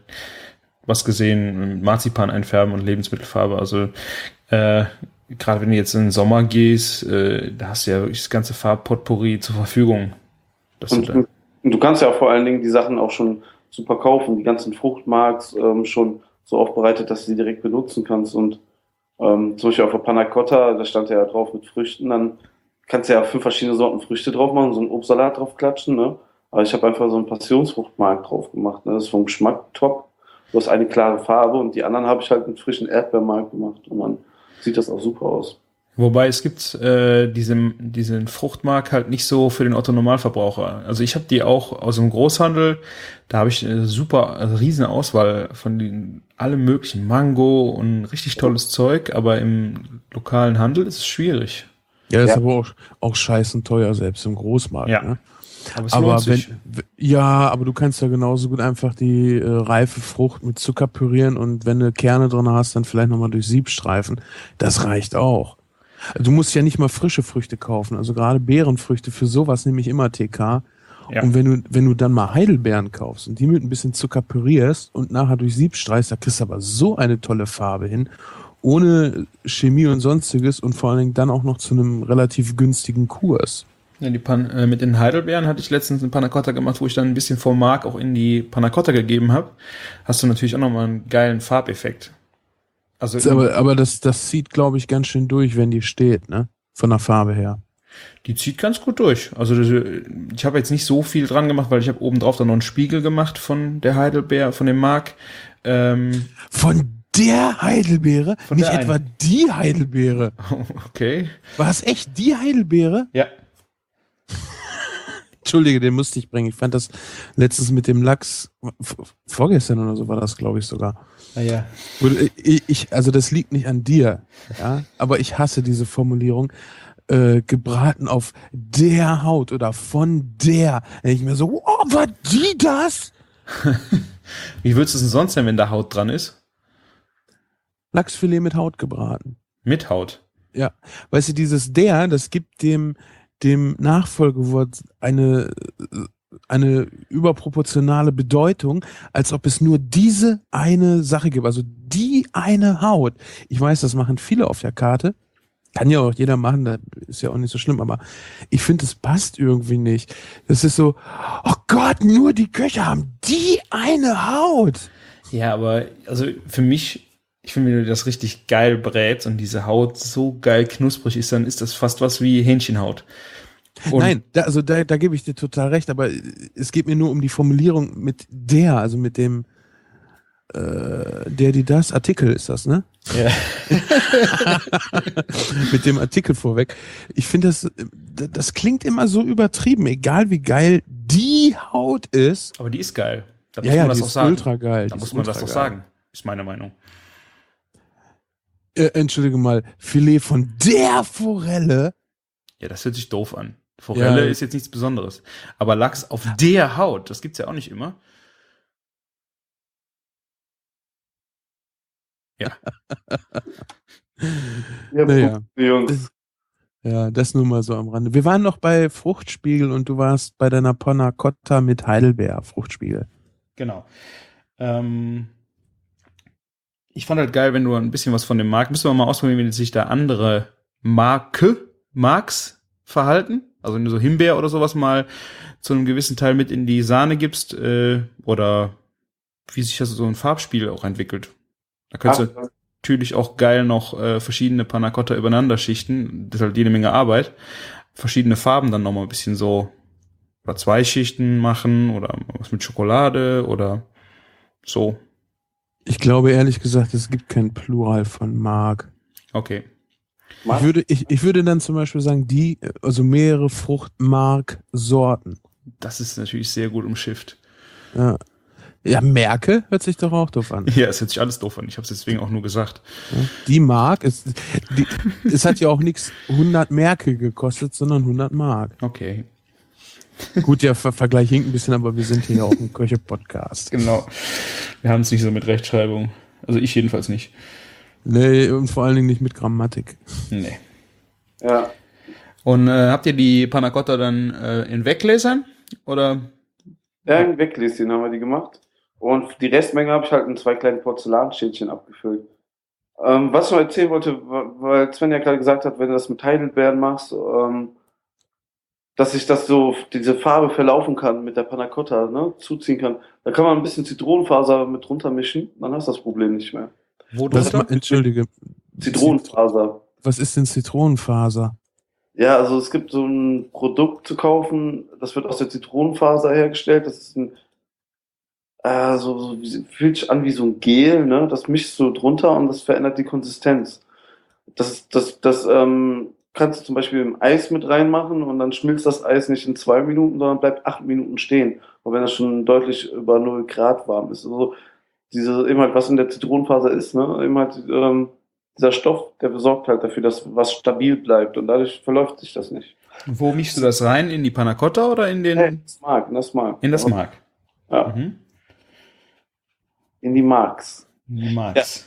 Speaker 5: was gesehen, mit Marzipan einfärben und Lebensmittelfarbe. Also äh, gerade wenn du jetzt in den Sommer gehst, äh, da hast du ja wirklich das ganze Farbpotpourri zur Verfügung. Dass
Speaker 4: Und,
Speaker 5: du da,
Speaker 4: und du kannst ja auch vor allen Dingen die Sachen auch schon super kaufen, die ganzen Fruchtmarks ähm, schon so aufbereitet, dass du die direkt benutzen kannst. Und ähm, zum Beispiel auf der Panna Cotta, da stand ja drauf mit Früchten, dann kannst du ja fünf verschiedene Sorten Früchte drauf machen, so einen Obstsalat drauf klatschen, ne? Aber ich habe einfach so einen Passionsfruchtmark drauf gemacht, ne? Das ist vom Geschmack top. Du hast eine klare Farbe und die anderen habe ich halt mit frischen Erdbeermark gemacht und dann sieht das auch super aus.
Speaker 5: wobei es gibt äh, diesen, diesen Fruchtmark halt nicht so für den Otto-Normalverbraucher. Also ich habe die auch aus dem Großhandel, da habe ich eine super, also riesen Auswahl von den allem möglichen Mango und richtig tolles Zeug, aber im lokalen Handel ist es schwierig.
Speaker 1: Ja, ist
Speaker 4: Ja.
Speaker 1: aber auch, auch scheißen teuer, selbst im Großmarkt.
Speaker 5: Ja.
Speaker 1: Ne?
Speaker 5: Aber es
Speaker 1: Aber
Speaker 5: lohnt
Speaker 1: wenn,
Speaker 5: sich.
Speaker 1: w- ja, aber du kannst ja genauso gut einfach die äh, reife Frucht mit Zucker pürieren und wenn du Kerne drin hast, dann vielleicht nochmal durch Sieb streifen. Das reicht auch. Du musst ja nicht mal frische Früchte kaufen. Also gerade Beerenfrüchte, für sowas nehme ich immer T K.
Speaker 5: Ja.
Speaker 1: Und wenn du, wenn du dann mal Heidelbeeren kaufst und die mit ein bisschen Zucker pürierst und nachher durch Sieb streichst, da kriegst du aber so eine tolle Farbe hin. Ohne Chemie und sonstiges und vor allen Dingen dann auch noch zu einem relativ günstigen Kurs.
Speaker 5: Ja, die Pan äh, mit den Heidelbeeren hatte ich letztens eine Panna Cotta gemacht, wo ich dann ein bisschen vom Mark auch in die Panna Cotta gegeben habe. Hast du natürlich auch nochmal einen geilen Farbeffekt. Also
Speaker 1: Das, aber aber das, das zieht, glaube ich, ganz schön durch, wenn die steht, ne? Von der Farbe her.
Speaker 5: die zieht ganz gut durch. Also das, ich habe jetzt nicht so viel dran gemacht, weil ich habe oben drauf dann noch einen Spiegel gemacht von der Heidelbeer, von dem Mark. Ähm,
Speaker 1: Von der Heidelbeere?
Speaker 5: Von
Speaker 1: Nicht
Speaker 5: der
Speaker 1: etwa
Speaker 5: einen.
Speaker 1: die Heidelbeere.
Speaker 5: okay.
Speaker 1: War es echt die Heidelbeere?
Speaker 5: Ja.
Speaker 1: Entschuldige, den musste ich bringen. Ich fand das letztens mit dem Lachs, v- vorgestern oder so war das, glaube ich, sogar.
Speaker 5: Ah, ja.
Speaker 1: Wurde- Ich, ich, also das liegt nicht an dir, ja, aber ich hasse diese Formulierung. Äh, gebraten auf der Haut oder von der. Da denk ich mir so, oh, war die das?
Speaker 5: Wie würdest du es denn sonst nennen, wenn da Haut dran ist?
Speaker 1: Lachsfilet mit Haut gebraten.
Speaker 5: Mit Haut.
Speaker 1: Ja, weißt du, dieses der, das gibt dem, dem Nachfolgewort eine, eine überproportionale Bedeutung, als ob es nur diese eine Sache gibt, also die eine Haut. Ich weiß, das machen viele auf der Karte. Kann ja auch jeder machen, das ist ja auch nicht so schlimm, aber ich finde, es passt irgendwie nicht. Das ist so, oh Gott, nur die Köche haben die eine Haut.
Speaker 5: Ja, aber also für mich, ich finde, wenn du das richtig geil brätst und diese Haut so geil knusprig ist, dann ist das fast was wie Hähnchenhaut. Und
Speaker 1: Nein, da, also da, da gebe ich dir total recht, aber es geht mir nur um die Formulierung mit der, also mit dem äh, der, die, das, Artikel ist das, ne?
Speaker 5: ja.
Speaker 1: Mit dem Artikel vorweg. Ich finde, das, das klingt immer so übertrieben, egal wie geil die Haut ist.
Speaker 5: Aber die ist geil. Da
Speaker 1: Ja,
Speaker 5: muss
Speaker 1: ja,
Speaker 5: man das
Speaker 1: die
Speaker 5: auch
Speaker 1: ist
Speaker 5: sagen.
Speaker 1: ultra geil.
Speaker 5: Da
Speaker 1: die
Speaker 5: muss
Speaker 1: ist
Speaker 5: man das
Speaker 1: ultra
Speaker 5: doch
Speaker 1: geil.
Speaker 5: sagen, ist meine Meinung.
Speaker 1: Äh, Entschuldige mal, Filet von der Forelle.
Speaker 5: Ja, das hört sich doof an. Forelle
Speaker 1: Ja.
Speaker 5: ist jetzt nichts Besonderes. Aber Lachs auf der Haut, das gibt's ja auch nicht immer. Ja.
Speaker 4: Ja,
Speaker 1: Naja.
Speaker 4: gut, Jungs.
Speaker 1: Das, ja, das nur mal so am Rande. Wir waren noch bei Fruchtspiegel und du warst bei deiner Panna Cotta mit Heidelbeer Fruchtspiegel.
Speaker 5: Genau. Ähm, ich fand halt geil, wenn du ein bisschen was von dem Markt, müssen wir mal ausprobieren, wie sich da andere Marke, Marks verhalten. Also wenn du so Himbeer oder sowas mal zu einem gewissen Teil mit in die Sahne gibst, äh, oder wie sich das so ein Farbspiel auch entwickelt. Da könntest
Speaker 4: Ach,
Speaker 5: du natürlich auch geil noch äh, verschiedene Panna Cotta übereinander schichten. Das ist halt jede Menge Arbeit. Verschiedene Farben dann nochmal ein bisschen so oder zwei Schichten machen oder was mit Schokolade oder so.
Speaker 1: Ich glaube ehrlich gesagt, es gibt kein Plural von Mark.
Speaker 5: Okay.
Speaker 1: Ich würde, ich, ich würde dann zum Beispiel sagen, die, also mehrere Fruchtmark-Sorten.
Speaker 5: Das ist natürlich sehr gut umschifft.
Speaker 1: Ja. Ja, Merke hört sich doch auch doof an.
Speaker 5: Ja, es hört sich alles doof an. Ich habe es deswegen auch nur gesagt.
Speaker 1: Ja. Die Mark, ist, die, es hat ja auch nichts hundert Merke gekostet, sondern hundert Mark.
Speaker 5: Okay.
Speaker 1: Gut, der Ver Vergleich hinkt ein bisschen, aber wir sind hier ja auch ein Köche-Podcast.
Speaker 5: Genau. Wir haben es nicht so mit Rechtschreibung. Also ich jedenfalls nicht.
Speaker 1: Nee, und vor allen Dingen nicht mit Grammatik.
Speaker 5: Nee.
Speaker 4: Ja.
Speaker 5: Und äh, habt ihr die Panna Cotta dann äh, in Weggläsern? Oder?
Speaker 4: Ja, ein Weggläschen haben wir die gemacht. Und die Restmenge habe ich halt in zwei kleinen Porzellanschälchen abgefüllt. Ähm, was ich noch erzählen wollte, wa- weil Sven ja gerade gesagt hat, wenn du das mit Heidelbeeren machst, ähm, dass sich das so, diese Farbe verlaufen kann mit der Panna Cotta, ne, zuziehen kann. Da kann man ein bisschen Zitronenfaser mit drunter mischen, dann hast du das Problem nicht mehr.
Speaker 5: Wo
Speaker 1: Was,
Speaker 5: drunter?
Speaker 1: entschuldige.
Speaker 4: Zitronenfaser.
Speaker 1: Was ist denn Zitronenfaser?
Speaker 4: Ja, also es gibt so ein Produkt zu kaufen, das wird aus der Zitronenfaser hergestellt. Das ist ein, äh, so, so wie- fühlt sich an wie so ein Gel, ne? Das mischst du drunter und das verändert die Konsistenz. Das, das, das ähm, kannst du zum Beispiel im Eis mit reinmachen und dann schmilzt das Eis nicht in zwei Minuten, sondern bleibt acht Minuten stehen. Und wenn das schon deutlich über null Grad warm ist. Also diese, eben halt, was in der Zitronenfaser ist, ne? Eben halt, ähm, dieser Stoff, der besorgt halt dafür, dass was stabil bleibt und dadurch verläuft sich das nicht.
Speaker 5: Wo mischst du das rein? In die Panna Cotta oder in den?
Speaker 4: Hey, das mag, das mag.
Speaker 5: In das Mark.
Speaker 4: Ja,
Speaker 5: Mhm.
Speaker 4: in die Marks.
Speaker 5: In die Marks.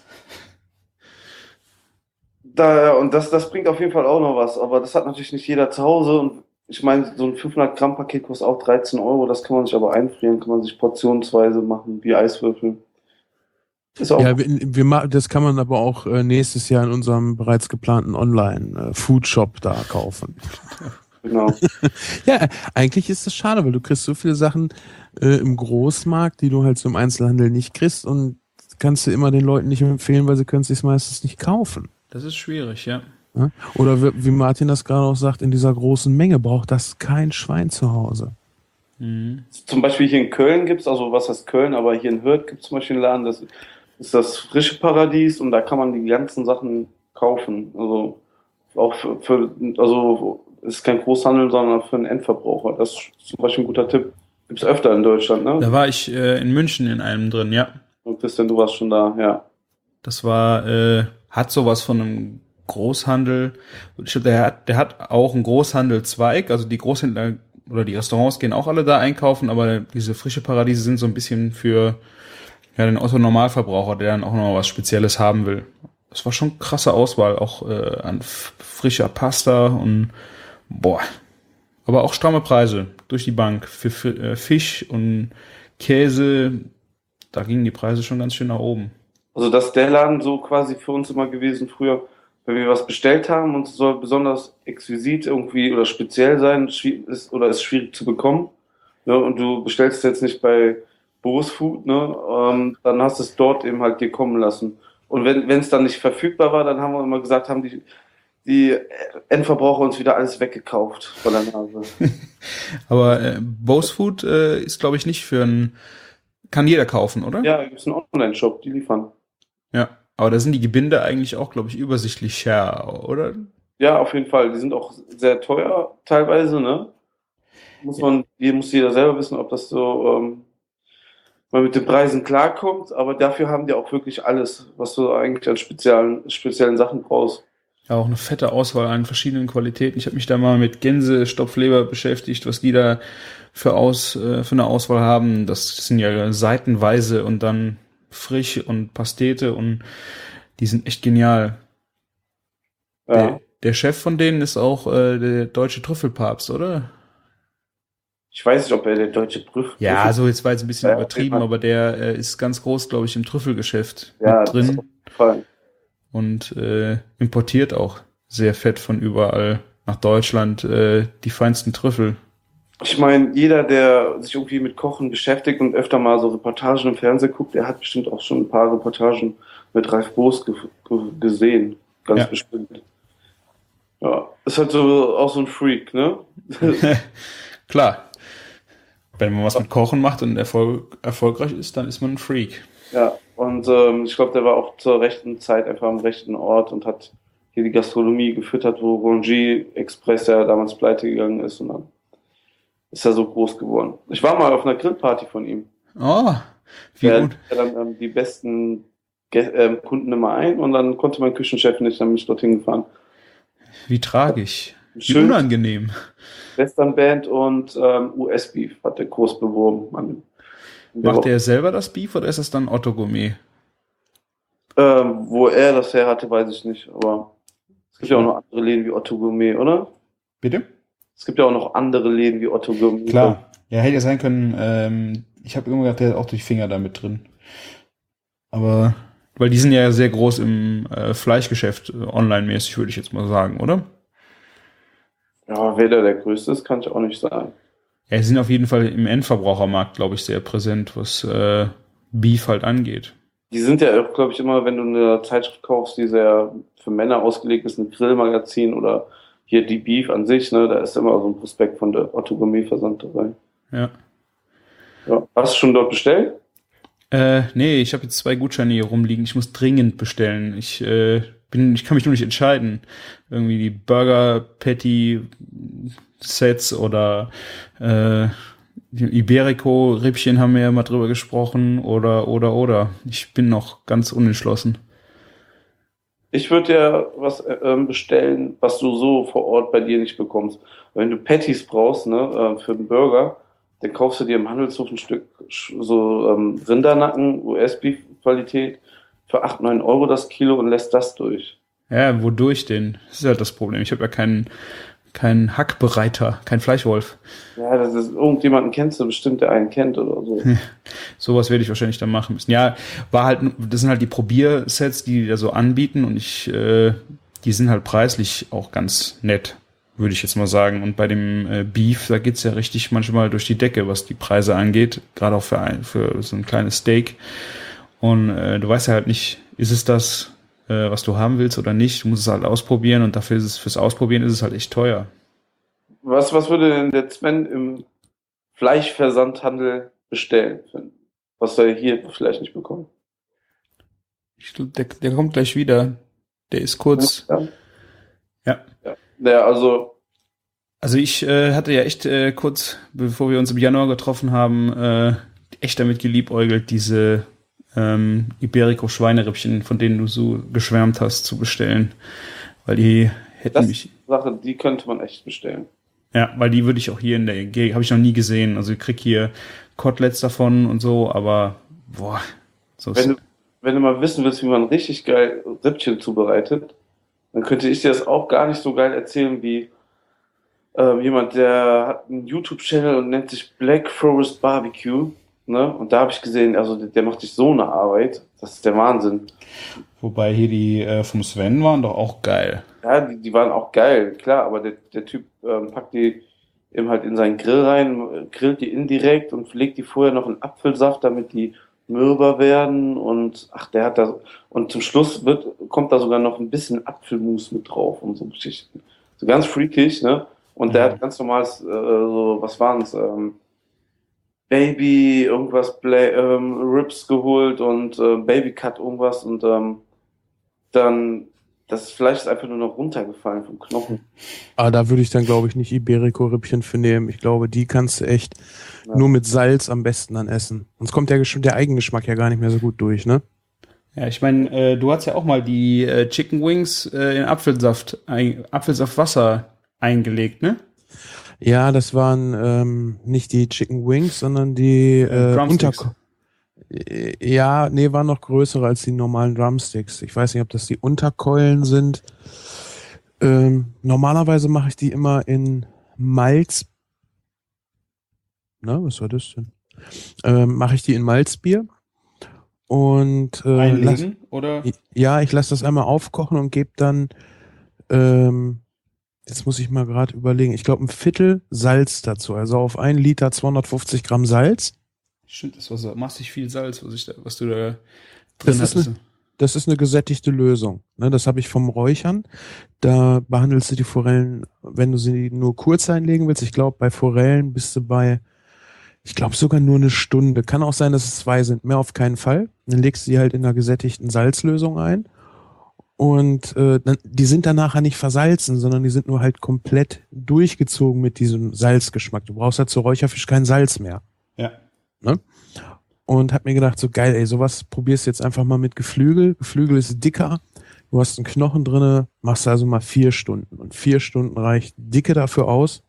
Speaker 4: Da, und das, das bringt auf jeden Fall auch noch was, aber das hat natürlich nicht jeder zu Hause und ich meine, so ein fünfhundert Gramm Paket kostet auch dreizehn Euro, das kann man sich aber einfrieren, kann man sich portionsweise machen, wie Eiswürfel. Ist auch
Speaker 1: Ja, wir, wir ma- das kann man aber auch äh, nächstes Jahr in unserem bereits geplanten Online-Food-Shop da kaufen.
Speaker 4: genau.
Speaker 1: Ja, äh, eigentlich ist das schade, weil du kriegst so viele Sachen äh, im Großmarkt, die du halt so im Einzelhandel nicht kriegst und kannst du immer den Leuten nicht empfehlen, weil sie können es sich meistens nicht kaufen.
Speaker 5: Das ist schwierig, ja.
Speaker 1: Ja? Oder wie wie Martin das gerade auch sagt, in dieser großen Menge braucht das kein Schwein zu Hause.
Speaker 5: Mhm.
Speaker 4: Zum Beispiel hier in Köln gibt's, also was heißt Köln, aber hier in Hürth gibt's zum Beispiel einen Laden, das ist das frische Paradies und da kann man die ganzen Sachen kaufen. Also auch für, für also ist kein Großhandel, sondern für einen Endverbraucher. Das ist zum Beispiel ein guter Tipp. Gibt's öfter in Deutschland, ne?
Speaker 5: Da war ich äh, in München in einem drin, ja.
Speaker 4: Und Christian, du warst schon da, ja.
Speaker 5: Das war, äh, hat sowas von einem Großhandel. Ich glaub, der hat, der hat auch einen Großhandelzweig, also die Großhändler oder die Restaurants gehen auch alle da einkaufen, aber diese frische Paradiese sind so ein bisschen für ja, den Otto-Normalverbraucher, der dann auch noch was Spezielles haben will. Das war schon krasse Auswahl, auch äh, an f- frischer Pasta und boah. Aber auch stramme Preise. durch die Bank. Für, für äh, Fisch und Käse, da gingen die Preise schon ganz schön nach oben.
Speaker 4: Also das ist der Laden so quasi für uns immer gewesen früher, wenn wir was bestellt haben und es soll besonders exquisit irgendwie oder speziell sein, schwi- ist, oder ist schwierig zu bekommen, ne, und du bestellst jetzt nicht bei Boris Food, ne, ähm, dann hast du es dort eben halt dir kommen lassen. Und wenn wenn es dann nicht verfügbar war, dann haben wir immer gesagt, haben die, die Endverbraucher uns wieder alles weggekauft von der Nase.
Speaker 5: Aber äh, Bose Food äh, ist, glaube ich, nicht für ein, kann jeder kaufen, oder?
Speaker 4: Ja, gibt es einen Online-Shop, die liefern.
Speaker 5: Ja. Aber da sind die Gebinde eigentlich auch, glaube ich, übersichtlich share, oder?
Speaker 4: Ja, auf jeden Fall. Die sind auch sehr teuer teilweise, ne? Muss man, hier muss jeder selber wissen, ob das so ähm, mal mit den Preisen klarkommt, aber dafür haben die auch wirklich alles, was du eigentlich an speziellen, speziellen Sachen brauchst.
Speaker 5: Ja, auch eine fette Auswahl an verschiedenen Qualitäten. Ich habe mich da mal mit Gänse, Stopfleber beschäftigt, was die da für, aus, äh, für eine Auswahl haben. Das sind ja seitenweise und dann frisch und Pastete und die sind echt genial.
Speaker 4: Ja.
Speaker 5: Der, der Chef von denen ist auch äh, der deutsche Trüffelpapst, oder?
Speaker 4: Ich weiß nicht, ob er der deutsche Prüf.
Speaker 5: Ja, also jetzt war jetzt ein bisschen
Speaker 4: Ja,
Speaker 5: übertrieben,
Speaker 4: okay.
Speaker 5: aber der äh, ist ganz groß, glaube ich, im Trüffelgeschäft
Speaker 4: Ja,
Speaker 5: mit
Speaker 4: das ist
Speaker 5: drin
Speaker 4: auf jeden Fall.
Speaker 5: und äh, importiert auch sehr fett von überall nach Deutschland äh, die feinsten Trüffel.
Speaker 4: Ich meine, jeder, der sich irgendwie mit Kochen beschäftigt und öfter mal so Reportagen im Fernsehen guckt, der hat bestimmt auch schon ein paar Reportagen mit Ralf Boos ge ge gesehen. Ganz
Speaker 5: Ja.
Speaker 4: bestimmt. Ja, ist halt so auch so ein Freak, ne?
Speaker 5: Klar. Wenn man was mit Kochen macht und Erfolg, erfolgreich ist, dann ist man ein Freak.
Speaker 4: Ja, und ähm, ich glaube, der war auch zur rechten Zeit einfach am rechten Ort und hat hier die Gastronomie gefüttert, wo Rongi Express ja damals pleite gegangen ist, und dann ist er so groß geworden. Ich war mal auf einer Grillparty von ihm.
Speaker 5: Oh, wie
Speaker 4: Der
Speaker 5: gut.
Speaker 4: hat dann ähm, die besten Ge ähm, Kunden immer ein, und dann konnte mein Küchenchef nicht, dann bin ich dorthin gefahren.
Speaker 5: Wie tragisch. Wie
Speaker 4: Schön
Speaker 5: unangenehm.
Speaker 4: Westernband und ähm, U S-Beef hat der groß beworben. An,
Speaker 5: Macht er selber das Beef oder ist das dann Otto Gourmet?
Speaker 4: Ähm, wo er das her hatte, weiß ich nicht, aber es gibt ja auch noch andere Läden wie Otto Gourmet, oder?
Speaker 5: Bitte?
Speaker 4: Es gibt ja auch noch andere Läden wie Otto Gourmet.
Speaker 5: Klar. Ja, hätte ja sein können, ähm, ich habe irgendwo gedacht, der hat auch durch Finger damit drin. Aber, weil die sind ja sehr groß im äh, Fleischgeschäft, äh, online-mäßig, würde ich jetzt mal sagen, oder?
Speaker 4: Ja, wer da der Größte ist, kann ich auch nicht sagen.
Speaker 5: Ja, sie sind auf jeden Fall im Endverbrauchermarkt, glaube ich, sehr präsent, was äh, Beef halt angeht.
Speaker 4: Die sind ja auch, glaube ich, immer, wenn du eine Zeitschrift kaufst, die sehr für Männer ausgelegt ist, ein Grillmagazin oder hier die Beef an sich, ne, da ist immer so ein Prospekt von der Otto Gourmet Versand dabei.
Speaker 5: Ja.
Speaker 4: Ja. Hast du schon dort bestellt?
Speaker 5: Äh, nee, ich habe jetzt zwei Gutscheine hier rumliegen. Ich muss dringend bestellen. Ich äh, bin, ich kann mich nur nicht entscheiden. Irgendwie die Burger Patty Sets oder äh, die Iberico Rippchen haben wir ja mal drüber gesprochen oder oder oder. Ich bin noch ganz unentschlossen.
Speaker 4: Ich würde ja was ähm, bestellen, was du so vor Ort bei dir nicht bekommst. Wenn du Patties brauchst, ne, äh, für einen Burger, dann kaufst du dir im Handelshof ein Stück sch- so ähm, Rindernacken, U S-Beef-Qualität, für acht neun Euro das Kilo und lässt das durch.
Speaker 5: Ja, wodurch denn? Das ist halt das Problem. Ich habe ja keinen keinen Hackbereiter, kein Fleischwolf.
Speaker 4: Ja, das ist, irgendjemanden kennst du bestimmt, der einen kennt oder so.
Speaker 5: Sowas werde ich wahrscheinlich dann machen müssen. Ja, war halt, das sind halt die Probiersets, die die da so anbieten und ich, äh, die sind halt preislich auch ganz nett, würde ich jetzt mal sagen. Und bei dem äh, Beef, da geht's ja richtig manchmal durch die Decke, was die Preise angeht, gerade auch für ein, für so ein kleines Steak. Und äh, du weißt ja halt nicht, ist es das, äh, was du haben willst oder nicht. Du musst es halt ausprobieren und dafür ist es, fürs Ausprobieren ist es halt echt teuer.
Speaker 4: Was, was würde denn der Sven im Fleischversandhandel bestellen? Was wir hier vielleicht nicht bekommen?
Speaker 5: Ich glaub, der, der kommt gleich wieder. Der ist kurz.
Speaker 4: Ja.
Speaker 5: Ja.
Speaker 4: Ja, ja, also
Speaker 5: Also ich äh, hatte ja echt äh, kurz, bevor wir uns im Januar getroffen haben, äh, echt damit geliebäugelt, diese ähm, Iberico-Schweinerippchen, von denen du so geschwärmt hast, zu bestellen. Weil die hätten
Speaker 4: das
Speaker 5: mich...
Speaker 4: Sache, die könnte man echt bestellen.
Speaker 5: Ja, weil die würde ich auch hier in der Gegend, habe ich noch nie gesehen. Also ich krieg hier Koteletts davon und so, aber boah. So
Speaker 4: Wenn du, wenn du mal wissen willst, wie man richtig geil Rippchen zubereitet, dann könnte ich dir das auch gar nicht so geil erzählen, wie ähm, jemand, der hat einen YouTube-Channel und nennt sich Black Forest Barbecue. Ne? Und da habe ich gesehen, also der, der macht sich so eine Arbeit. Das ist der Wahnsinn.
Speaker 2: Wobei hier die äh, vom Sven waren doch auch geil.
Speaker 4: Ja, die, die waren auch geil, klar, aber der, der Typ ähm, packt die eben halt in seinen Grill rein, grillt die indirekt und legt die vorher noch in Apfelsaft, damit die mürber werden und ach, der hat da und zum Schluss wird, kommt da sogar noch ein bisschen Apfelmus mit drauf und so Geschichten. So ganz freakig, ne? Und der
Speaker 2: Mhm.
Speaker 4: hat ganz normales, äh, so, was waren's, ähm, Baby, irgendwas, Bla ähm, Ribs geholt und äh, Baby Cut irgendwas und ähm, dann das Fleisch ist einfach nur noch runtergefallen vom Knochen.
Speaker 1: Aber da würde ich dann, glaube ich, nicht Iberico-Rippchen für nehmen. Ich glaube, die kannst du echt
Speaker 4: Ja.
Speaker 1: nur mit Salz am besten dann essen. Sonst kommt der, Gesch- der Eigengeschmack ja gar nicht mehr so gut durch, ne?
Speaker 2: Ja, ich meine, äh, du hast ja auch mal die äh, Chicken Wings äh, in Apfelsaft, ein, Apfelsaftwasser eingelegt, ne?
Speaker 1: Ja, das waren ähm, nicht die Chicken Wings, sondern die
Speaker 2: Äh,
Speaker 1: äh,
Speaker 2: Drumsticks.
Speaker 1: Unter Ja, nee, waren noch größere als die normalen Drumsticks. Ich weiß nicht, ob das die Unterkeulen sind. Ähm, normalerweise mache ich die immer in Malz. Na, was war das denn? Ähm, mache ich die in Malzbier und äh, lass,
Speaker 2: Einlegen, oder?
Speaker 1: ja, ich lasse das einmal aufkochen und gebe dann, ähm, jetzt muss ich mal gerade überlegen, ich glaube ein Viertel Salz dazu. Also auf ein Liter zweihundertfünfzig Gramm Salz.
Speaker 2: Stimmt, das war so massig viel Salz, was, ich da, was du da drin
Speaker 1: Das ist
Speaker 2: hattest.
Speaker 1: eine, das ist eine gesättigte Lösung. Ne, das habe ich vom Räuchern. Da behandelst du die Forellen, wenn du sie nur kurz einlegen willst. Ich glaube, bei Forellen bist du bei, ich glaube sogar nur eine Stunde. Kann auch sein, dass es zwei sind. Mehr auf keinen Fall. Dann legst du die halt in einer gesättigten Salzlösung ein. Und äh, dann, die sind dann nachher nicht versalzen, sondern die sind nur halt komplett durchgezogen mit diesem Salzgeschmack. Du brauchst halt zu Räucherfisch kein Salz mehr.
Speaker 2: Ja.
Speaker 1: Ne? Und hab mir gedacht, so geil, ey, sowas probierst du jetzt einfach mal mit Geflügel. Geflügel ist dicker, du hast einen Knochen drinne, machst also mal vier Stunden. Und vier Stunden reicht dicke dafür aus.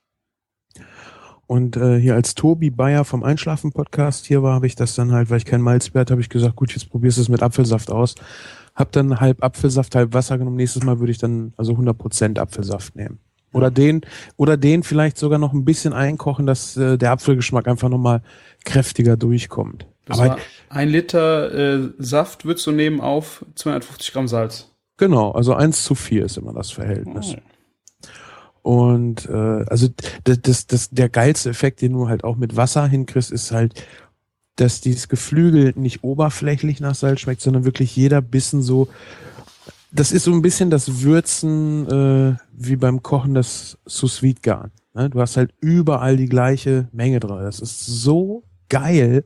Speaker 1: Und äh, hier als Tobi Bayer vom Einschlafen-Podcast hier war, habe ich das dann halt, weil ich kein Malzbier hatte, habe ich gesagt, gut, jetzt probierst du es mit Apfelsaft aus. Hab dann halb Apfelsaft, halb Wasser genommen. Nächstes Mal würde ich dann also hundert Prozent Apfelsaft nehmen. Oder den, oder den vielleicht sogar noch ein bisschen einkochen, dass äh, der Apfelgeschmack einfach nochmal kräftiger durchkommt.
Speaker 2: Das
Speaker 1: Aber
Speaker 2: war ein Liter äh, Saft würdest du nehmen auf zweihundertfünfzig Gramm Salz.
Speaker 1: genau, also eins zu vier ist immer das Verhältnis.
Speaker 2: Oh.
Speaker 1: Und äh, also das, das, das, der geilste Effekt, den du halt auch mit Wasser hinkriegst, ist halt, dass dieses Geflügel nicht oberflächlich nach Salz schmeckt, sondern wirklich jeder Bissen so. Das ist so ein bisschen das Würzen äh, wie beim Kochen des Sous Vide Garn. Ne? Du hast halt überall die gleiche Menge drin. Das ist so geil.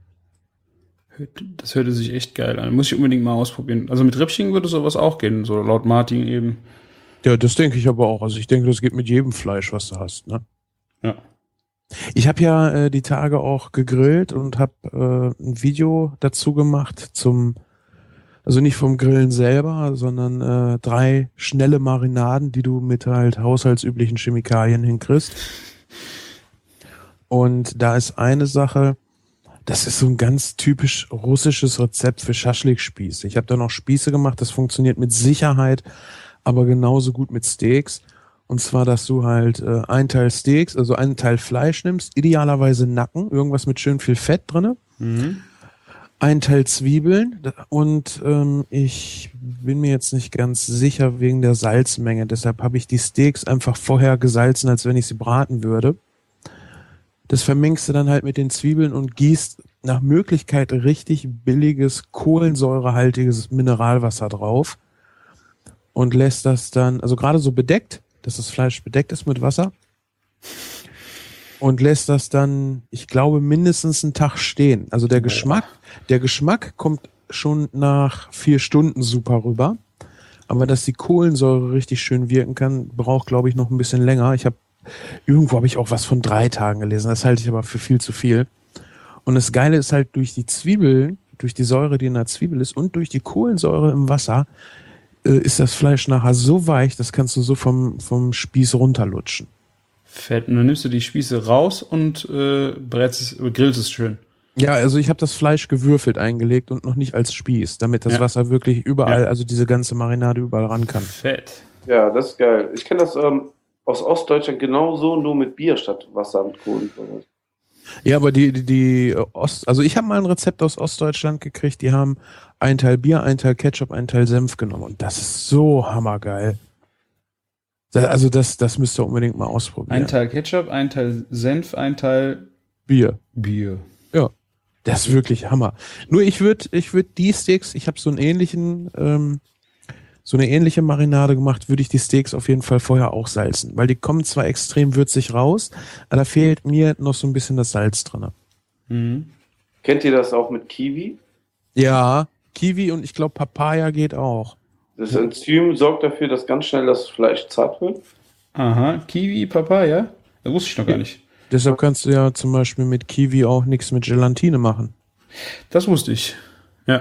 Speaker 2: Das hörte sich echt geil an. Muss ich unbedingt mal ausprobieren. Also mit Rippchen würde sowas auch gehen, so laut Martin eben.
Speaker 1: Ja, das denke ich aber auch. Also ich denke, das geht mit jedem Fleisch, was du hast. Ne?
Speaker 2: Ja.
Speaker 1: Ich habe ja äh, die Tage auch gegrillt und habe äh, ein Video dazu gemacht zum, also nicht vom Grillen selber, sondern äh, drei schnelle Marinaden, die du mit halt haushaltsüblichen Chemikalien hinkriegst. Und da ist eine Sache, das ist so ein ganz typisch russisches Rezept für Schaschlik-Spieße. Ich habe da noch Spieße gemacht, das funktioniert mit Sicherheit, aber genauso gut mit Steaks. Und zwar, dass du halt äh, einen Teil Steaks, also einen Teil Fleisch nimmst, idealerweise Nacken, irgendwas mit schön viel Fett drinne,
Speaker 2: Mhm.
Speaker 1: einen Teil Zwiebeln und ähm, ich bin mir jetzt nicht ganz sicher wegen der Salzmenge. Deshalb habe ich die Steaks einfach vorher gesalzen, als wenn ich sie braten würde. Das vermengst du dann halt mit den Zwiebeln und gießt nach Möglichkeit richtig billiges, kohlensäurehaltiges Mineralwasser drauf und lässt das dann, also gerade so bedeckt, dass das Fleisch bedeckt ist mit Wasser und lässt das dann, ich glaube, mindestens einen Tag stehen. Also der Geschmack, der Geschmack kommt schon nach vier Stunden super rüber, aber dass die Kohlensäure richtig schön wirken kann, braucht, glaube ich, noch ein bisschen länger. Ich habe Irgendwo habe ich auch was von drei Tagen gelesen. Das halte ich aber für viel zu viel. Und das Geile ist halt durch die Zwiebeln, durch die Säure, die in der Zwiebel ist und durch die Kohlensäure im Wasser, äh, ist das Fleisch nachher so weich, das kannst du so vom, vom Spieß runterlutschen.
Speaker 2: Fett. Und dann nimmst du die Spieße raus und äh, brätst es, grillst es schön.
Speaker 1: Ja, also ich habe das Fleisch gewürfelt eingelegt und noch nicht als Spieß, damit das
Speaker 2: Ja.
Speaker 1: Wasser wirklich überall,
Speaker 2: Ja.
Speaker 1: also diese ganze Marinade überall ran kann.
Speaker 2: Fett.
Speaker 4: Ja, das ist geil. Ich kenne das, ähm, aus Ostdeutschland genauso, nur mit Bier statt Wasser und Kohlensäure.
Speaker 1: Ja, aber die, die, die Ost, also ich habe mal ein Rezept aus Ostdeutschland gekriegt, die haben einen Teil Bier, einen Teil Ketchup, einen Teil Senf genommen und das ist so hammergeil. Da, also das, das müsst ihr unbedingt mal ausprobieren.
Speaker 2: Ein Teil Ketchup, ein Teil Senf, ein Teil
Speaker 1: Bier.
Speaker 2: Bier.
Speaker 1: Ja, das ist wirklich Hammer. Nur ich würde, ich würde die Steaks, ich habe so einen ähnlichen, ähm, so eine ähnliche Marinade gemacht, würde ich die Steaks auf jeden Fall vorher auch salzen, weil die kommen zwar extrem würzig raus, aber da fehlt mir noch so ein bisschen das Salz drin.
Speaker 2: Mhm.
Speaker 4: Kennt ihr das auch mit Kiwi?
Speaker 1: Ja, Kiwi und ich glaube Papaya geht auch.
Speaker 4: Das Enzym sorgt dafür, dass ganz schnell das Fleisch zart wird.
Speaker 2: Aha, Kiwi, Papaya? Das wusste ich noch gar nicht.
Speaker 1: Deshalb kannst du ja zum Beispiel mit Kiwi auch nichts mit Gelatine machen.
Speaker 2: Das wusste ich. Ja.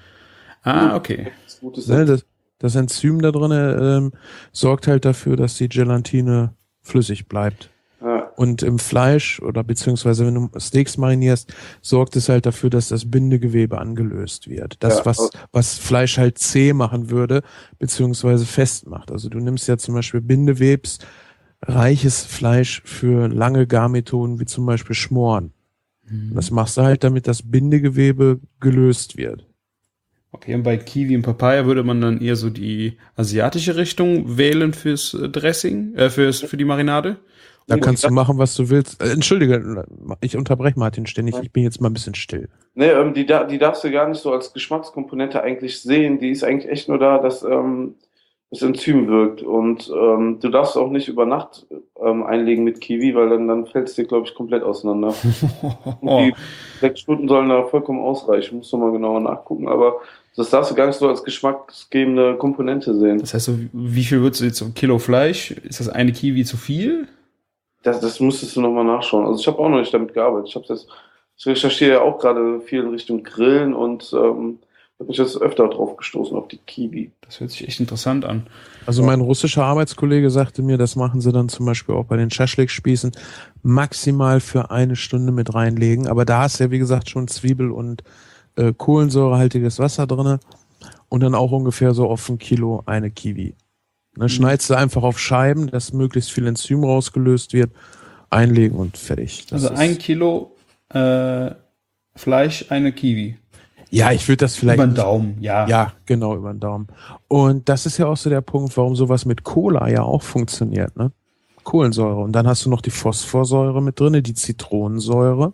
Speaker 2: Ah, okay.
Speaker 4: Das ist gutes
Speaker 1: Ne, das, das Enzym da drin ähm, sorgt halt dafür, dass die Gelatine flüssig bleibt.
Speaker 4: Ja.
Speaker 1: Und im Fleisch oder beziehungsweise wenn du Steaks marinierst, sorgt es halt dafür, dass das Bindegewebe angelöst wird. Das,
Speaker 4: Ja,
Speaker 1: was, was Fleisch halt zäh machen würde, beziehungsweise festmacht. Also du nimmst ja zum Beispiel Bindewebs, reiches Fleisch für lange Garmethoden, wie zum Beispiel Schmoren. Und das machst du halt, damit das Bindegewebe gelöst wird.
Speaker 2: Okay, und bei Kiwi und Papaya würde man dann eher so die asiatische Richtung wählen fürs äh, Dressing, äh, fürs, für die Marinade?
Speaker 1: Da
Speaker 4: Oh,
Speaker 1: kannst
Speaker 4: ja.
Speaker 1: du machen, was du willst. Äh, Entschuldige, ich unterbreche Martin ständig. Ich bin jetzt mal ein bisschen still.
Speaker 4: Nee, ähm, die, da- die darfst du gar nicht so als Geschmackskomponente eigentlich sehen. Die ist eigentlich echt nur da, dass ähm, das Enzym wirkt. Und ähm, du darfst auch nicht über Nacht ähm, einlegen mit Kiwi, weil dann, dann fällt es dir, glaube ich, komplett auseinander. Und die sechs Stunden sollen da vollkommen ausreichen. Musst du mal genauer nachgucken. Aber das darfst du gar nicht so als geschmacksgebende Komponente sehen.
Speaker 2: Das heißt, so, wie viel würdest du jetzt so ein Kilo Fleisch? Ist das eine Kiwi zu viel?
Speaker 4: Das, das müsstest du nochmal nachschauen. Also ich habe auch noch nicht damit gearbeitet. Ich habe das, ich recherchiere ja auch gerade viel in Richtung Grillen und ähm, habe mich jetzt öfter drauf gestoßen, auf die Kiwi.
Speaker 2: Das hört sich echt interessant an.
Speaker 1: Also mein russischer Arbeitskollege sagte mir, das machen sie dann zum Beispiel auch bei den Schaschlik-Spießen maximal für eine Stunde mit reinlegen. Aber da hast du ja, wie gesagt, schon Zwiebel- und äh, kohlensäurehaltiges Wasser drinne und dann auch ungefähr so auf ein Kilo eine Kiwi. Ne, schneidest du einfach auf Scheiben, dass möglichst viel Enzym rausgelöst wird, einlegen und fertig. Das
Speaker 2: Also
Speaker 1: ist-
Speaker 2: ein Kilo äh, Fleisch, eine Kiwi.
Speaker 1: Ja, ich würde das vielleicht...
Speaker 2: Über den Daumen, ja.
Speaker 1: Ja, genau, über den Daumen. Und das ist ja auch so der Punkt, warum sowas mit Cola ja auch funktioniert, ne? Kohlensäure. Und dann hast du noch die Phosphorsäure mit drin, die Zitronensäure.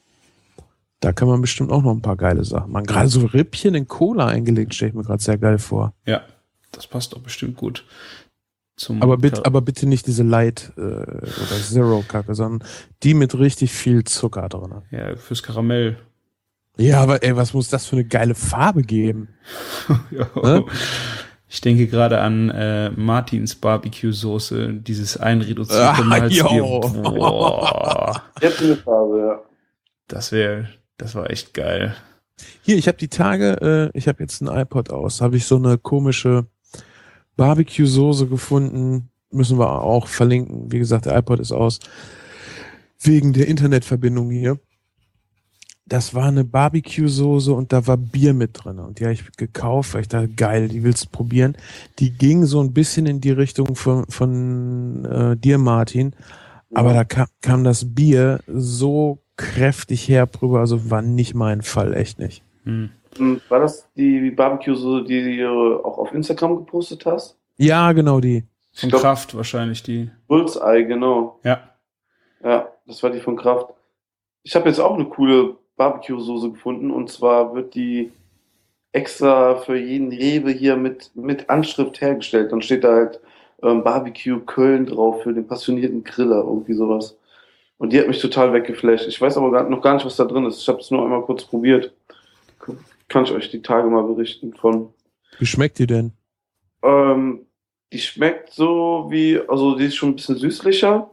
Speaker 1: Da kann man bestimmt auch noch ein paar geile Sachen machen. Gerade so Rippchen in Cola eingelegt, stelle ich mir gerade sehr geil vor.
Speaker 2: Ja, das passt doch bestimmt gut. Zum
Speaker 1: Aber bitte, aber bitte nicht diese Light äh, oder Zero-Kacke, sondern die mit richtig viel Zucker drin.
Speaker 2: Ja, fürs Karamell.
Speaker 1: Ja, aber ey, was muss das für eine geile Farbe geben?
Speaker 2: Ja.
Speaker 1: Ne?
Speaker 2: Ich denke gerade an äh, Martins Barbecue-Soße, dieses einreduzierte
Speaker 1: Ah,
Speaker 2: Malzbier.
Speaker 1: jo.
Speaker 2: Boah,
Speaker 4: Jetzt eine Farbe, ja.
Speaker 2: das wäre, das war echt geil.
Speaker 1: Hier, ich habe die Tage, äh, ich habe jetzt ein iPod aus, habe ich so eine komische Barbecue-Soße gefunden, müssen wir auch verlinken. Wie gesagt, der iPod ist aus, wegen der Internetverbindung hier. Das war eine Barbecue-Soße und da war Bier mit drin. Und die habe ich gekauft, weil ich dachte, geil, die willst du probieren. Die ging so ein bisschen in die Richtung von, von äh, dir, Martin. Aber da kam, kam das Bier so kräftig herb rüber, also war nicht mein Fall, echt nicht.
Speaker 2: Hm.
Speaker 4: Und war das die Barbecue-Soße, die du auch auf Instagram gepostet hast?
Speaker 1: Ja, genau die.
Speaker 2: Von
Speaker 4: glaub-
Speaker 2: Kraft wahrscheinlich die.
Speaker 4: Bullseye, genau.
Speaker 2: Ja.
Speaker 4: Ja, das war die von Kraft. Ich habe jetzt auch eine coole Barbecue-Soße gefunden und zwar wird die extra für jeden Rewe hier mit, mit Anschrift hergestellt. Dann steht da halt ähm, Barbecue Köln drauf für den passionierten Griller, irgendwie sowas. Und die hat mich total weggeflasht. Ich weiß aber gar, noch gar nicht, was da drin ist. Ich habe es nur einmal kurz probiert. Kann ich euch die Tage mal berichten von.
Speaker 1: Wie schmeckt die denn?
Speaker 4: Ähm, die schmeckt so wie, also die ist schon ein bisschen süßlicher.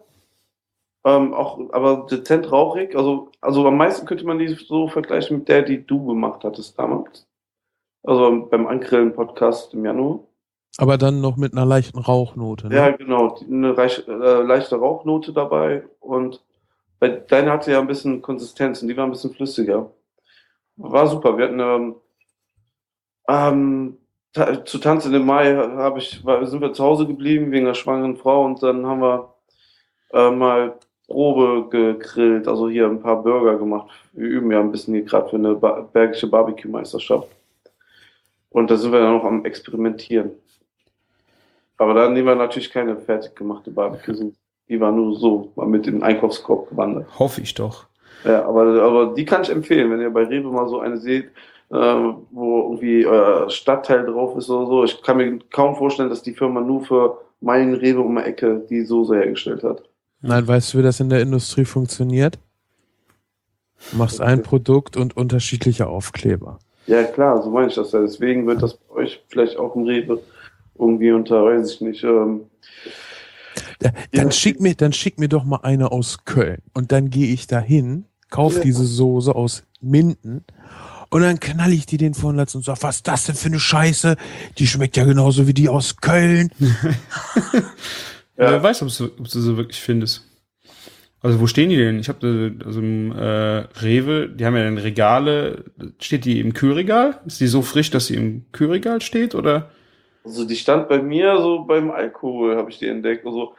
Speaker 4: Ähm, auch, aber dezent rauchig. Also, also am meisten könnte man die so vergleichen mit der, die du gemacht hattest damals. Also beim Angrillen-Podcast im Januar.
Speaker 1: Aber dann noch mit einer leichten Rauchnote, ne?
Speaker 4: Ja, genau. Die- Eine reich, äh, leichte Rauchnote dabei. Und bei deiner hatte ja ein bisschen Konsistenz und die war ein bisschen flüssiger. War super. Wir hatten ähm, ähm, ta- zu Tanz in den Mai habe ich, war, sind wir zu Hause geblieben wegen der schwangeren Frau und dann haben wir äh, mal Probe gegrillt, also hier ein paar Burger gemacht. Wir üben ja ein bisschen hier gerade für eine ba bergische Barbecue-Meisterschaft. Und da sind wir dann noch am Experimentieren. Aber da nehmen wir natürlich keine fertig gemachte Barbecue. Die war nur so, mal mit dem Einkaufskorb gewandert.
Speaker 5: Hoffe ich doch.
Speaker 4: Ja, aber, aber die kann ich empfehlen, wenn ihr bei Rewe mal so eine seht, äh, wo irgendwie euer Stadtteil drauf ist oder so. Ich kann mir kaum vorstellen, dass die Firma nur für meinen Rewe um die Ecke die Soße hergestellt hat.
Speaker 1: Nein, weißt du, wie das in der Industrie funktioniert? Du machst ein Produkt und unterschiedliche Aufkleber.
Speaker 4: Ja, klar, so meine ich das ja. Deswegen wird das bei euch vielleicht auch im Rewe irgendwie unter, weiß ich nicht. Ähm,
Speaker 1: Da, dann
Speaker 4: Ja.
Speaker 1: schick mir, dann schick mir doch mal eine aus Köln. Und dann gehe ich dahin, kauf
Speaker 4: Ja.
Speaker 1: diese Soße aus Minden und dann knall ich die den vor den Latz und sag, was ist das denn für eine Scheiße? Die schmeckt ja genauso wie die aus Köln.
Speaker 4: Ja.
Speaker 5: Wer weiß, ob du, ob du sie wirklich findest. Also wo stehen die denn? Ich habe also im äh, Rewe, die haben ja dann Regale. Steht die im Kühlregal? Ist die so frisch, dass sie im Kühlregal steht? Oder?
Speaker 4: Also die stand bei mir so beim Alkohol, habe ich die entdeckt. Also,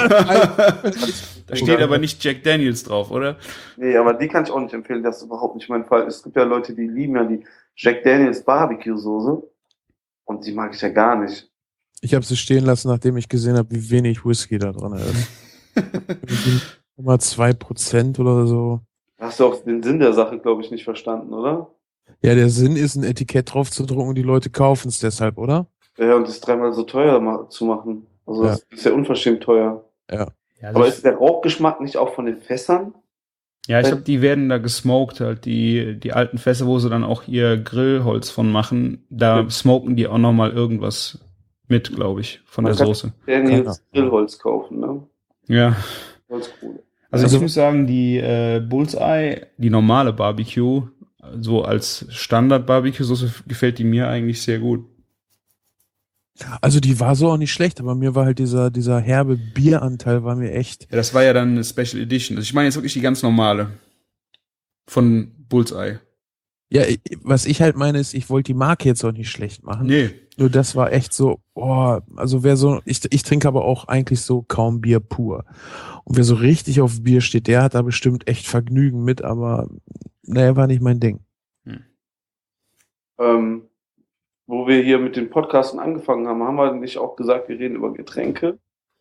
Speaker 5: Da steht aber nicht Jack Daniels drauf, oder?
Speaker 4: nee, aber die kann ich auch nicht empfehlen, das ist überhaupt nicht mein Fall. Es gibt ja Leute, die lieben ja die Jack Daniels Barbecue-Soße und die mag ich ja gar nicht.
Speaker 1: Ich habe sie stehen lassen, nachdem ich gesehen habe, wie wenig Whisky da drin ist. Immer zwei Prozent oder so.
Speaker 4: Hast du auch den Sinn der Sache, glaube ich, nicht verstanden, oder?
Speaker 1: Ja, der Sinn ist, ein Etikett drauf zu drucken und die Leute kaufen es deshalb, oder?
Speaker 4: Ja, und das dreimal so teuer ma zu machen. Also das ist ja unverschämt teuer.
Speaker 1: Ja.
Speaker 5: Ja,
Speaker 4: Aber
Speaker 5: also
Speaker 4: ist der Rauchgeschmack nicht auch von den Fässern?
Speaker 5: ja, ich glaube, die werden da gesmoked, halt die, die alten Fässer, wo sie dann auch ihr Grillholz von machen. Da
Speaker 4: Ja.
Speaker 5: smoken die auch nochmal irgendwas mit, glaube ich, von
Speaker 4: Man
Speaker 5: der
Speaker 4: kann-
Speaker 5: Soße.
Speaker 4: Daniels Grillholz kaufen, ne?
Speaker 5: Ja.
Speaker 4: Holzkohle.
Speaker 5: Also,
Speaker 1: Also-
Speaker 5: ich muss sagen, die äh, Bullseye, die normale Barbecue, so als Standard-Barbecue-Soße gefällt die mir eigentlich sehr gut.
Speaker 1: Also die war so auch nicht schlecht, aber mir war halt dieser, dieser herbe Bieranteil war mir echt.
Speaker 5: Ja, das war ja dann eine Special Edition. Also ich meine jetzt wirklich die ganz normale von Bullseye.
Speaker 1: Ja, ich- was ich halt meine ist, ich wollte die Marke jetzt auch nicht schlecht machen.
Speaker 5: Nee.
Speaker 1: Nur das war echt so, oh, also wer so, ich, ich trinke aber auch eigentlich so kaum Bier pur. Und wer so richtig auf Bier steht, der hat da bestimmt echt Vergnügen mit, aber naja, war nicht mein Ding.
Speaker 4: Ähm, wo wir hier mit den Podcasten angefangen haben, haben wir nicht auch gesagt, wir reden über Getränke?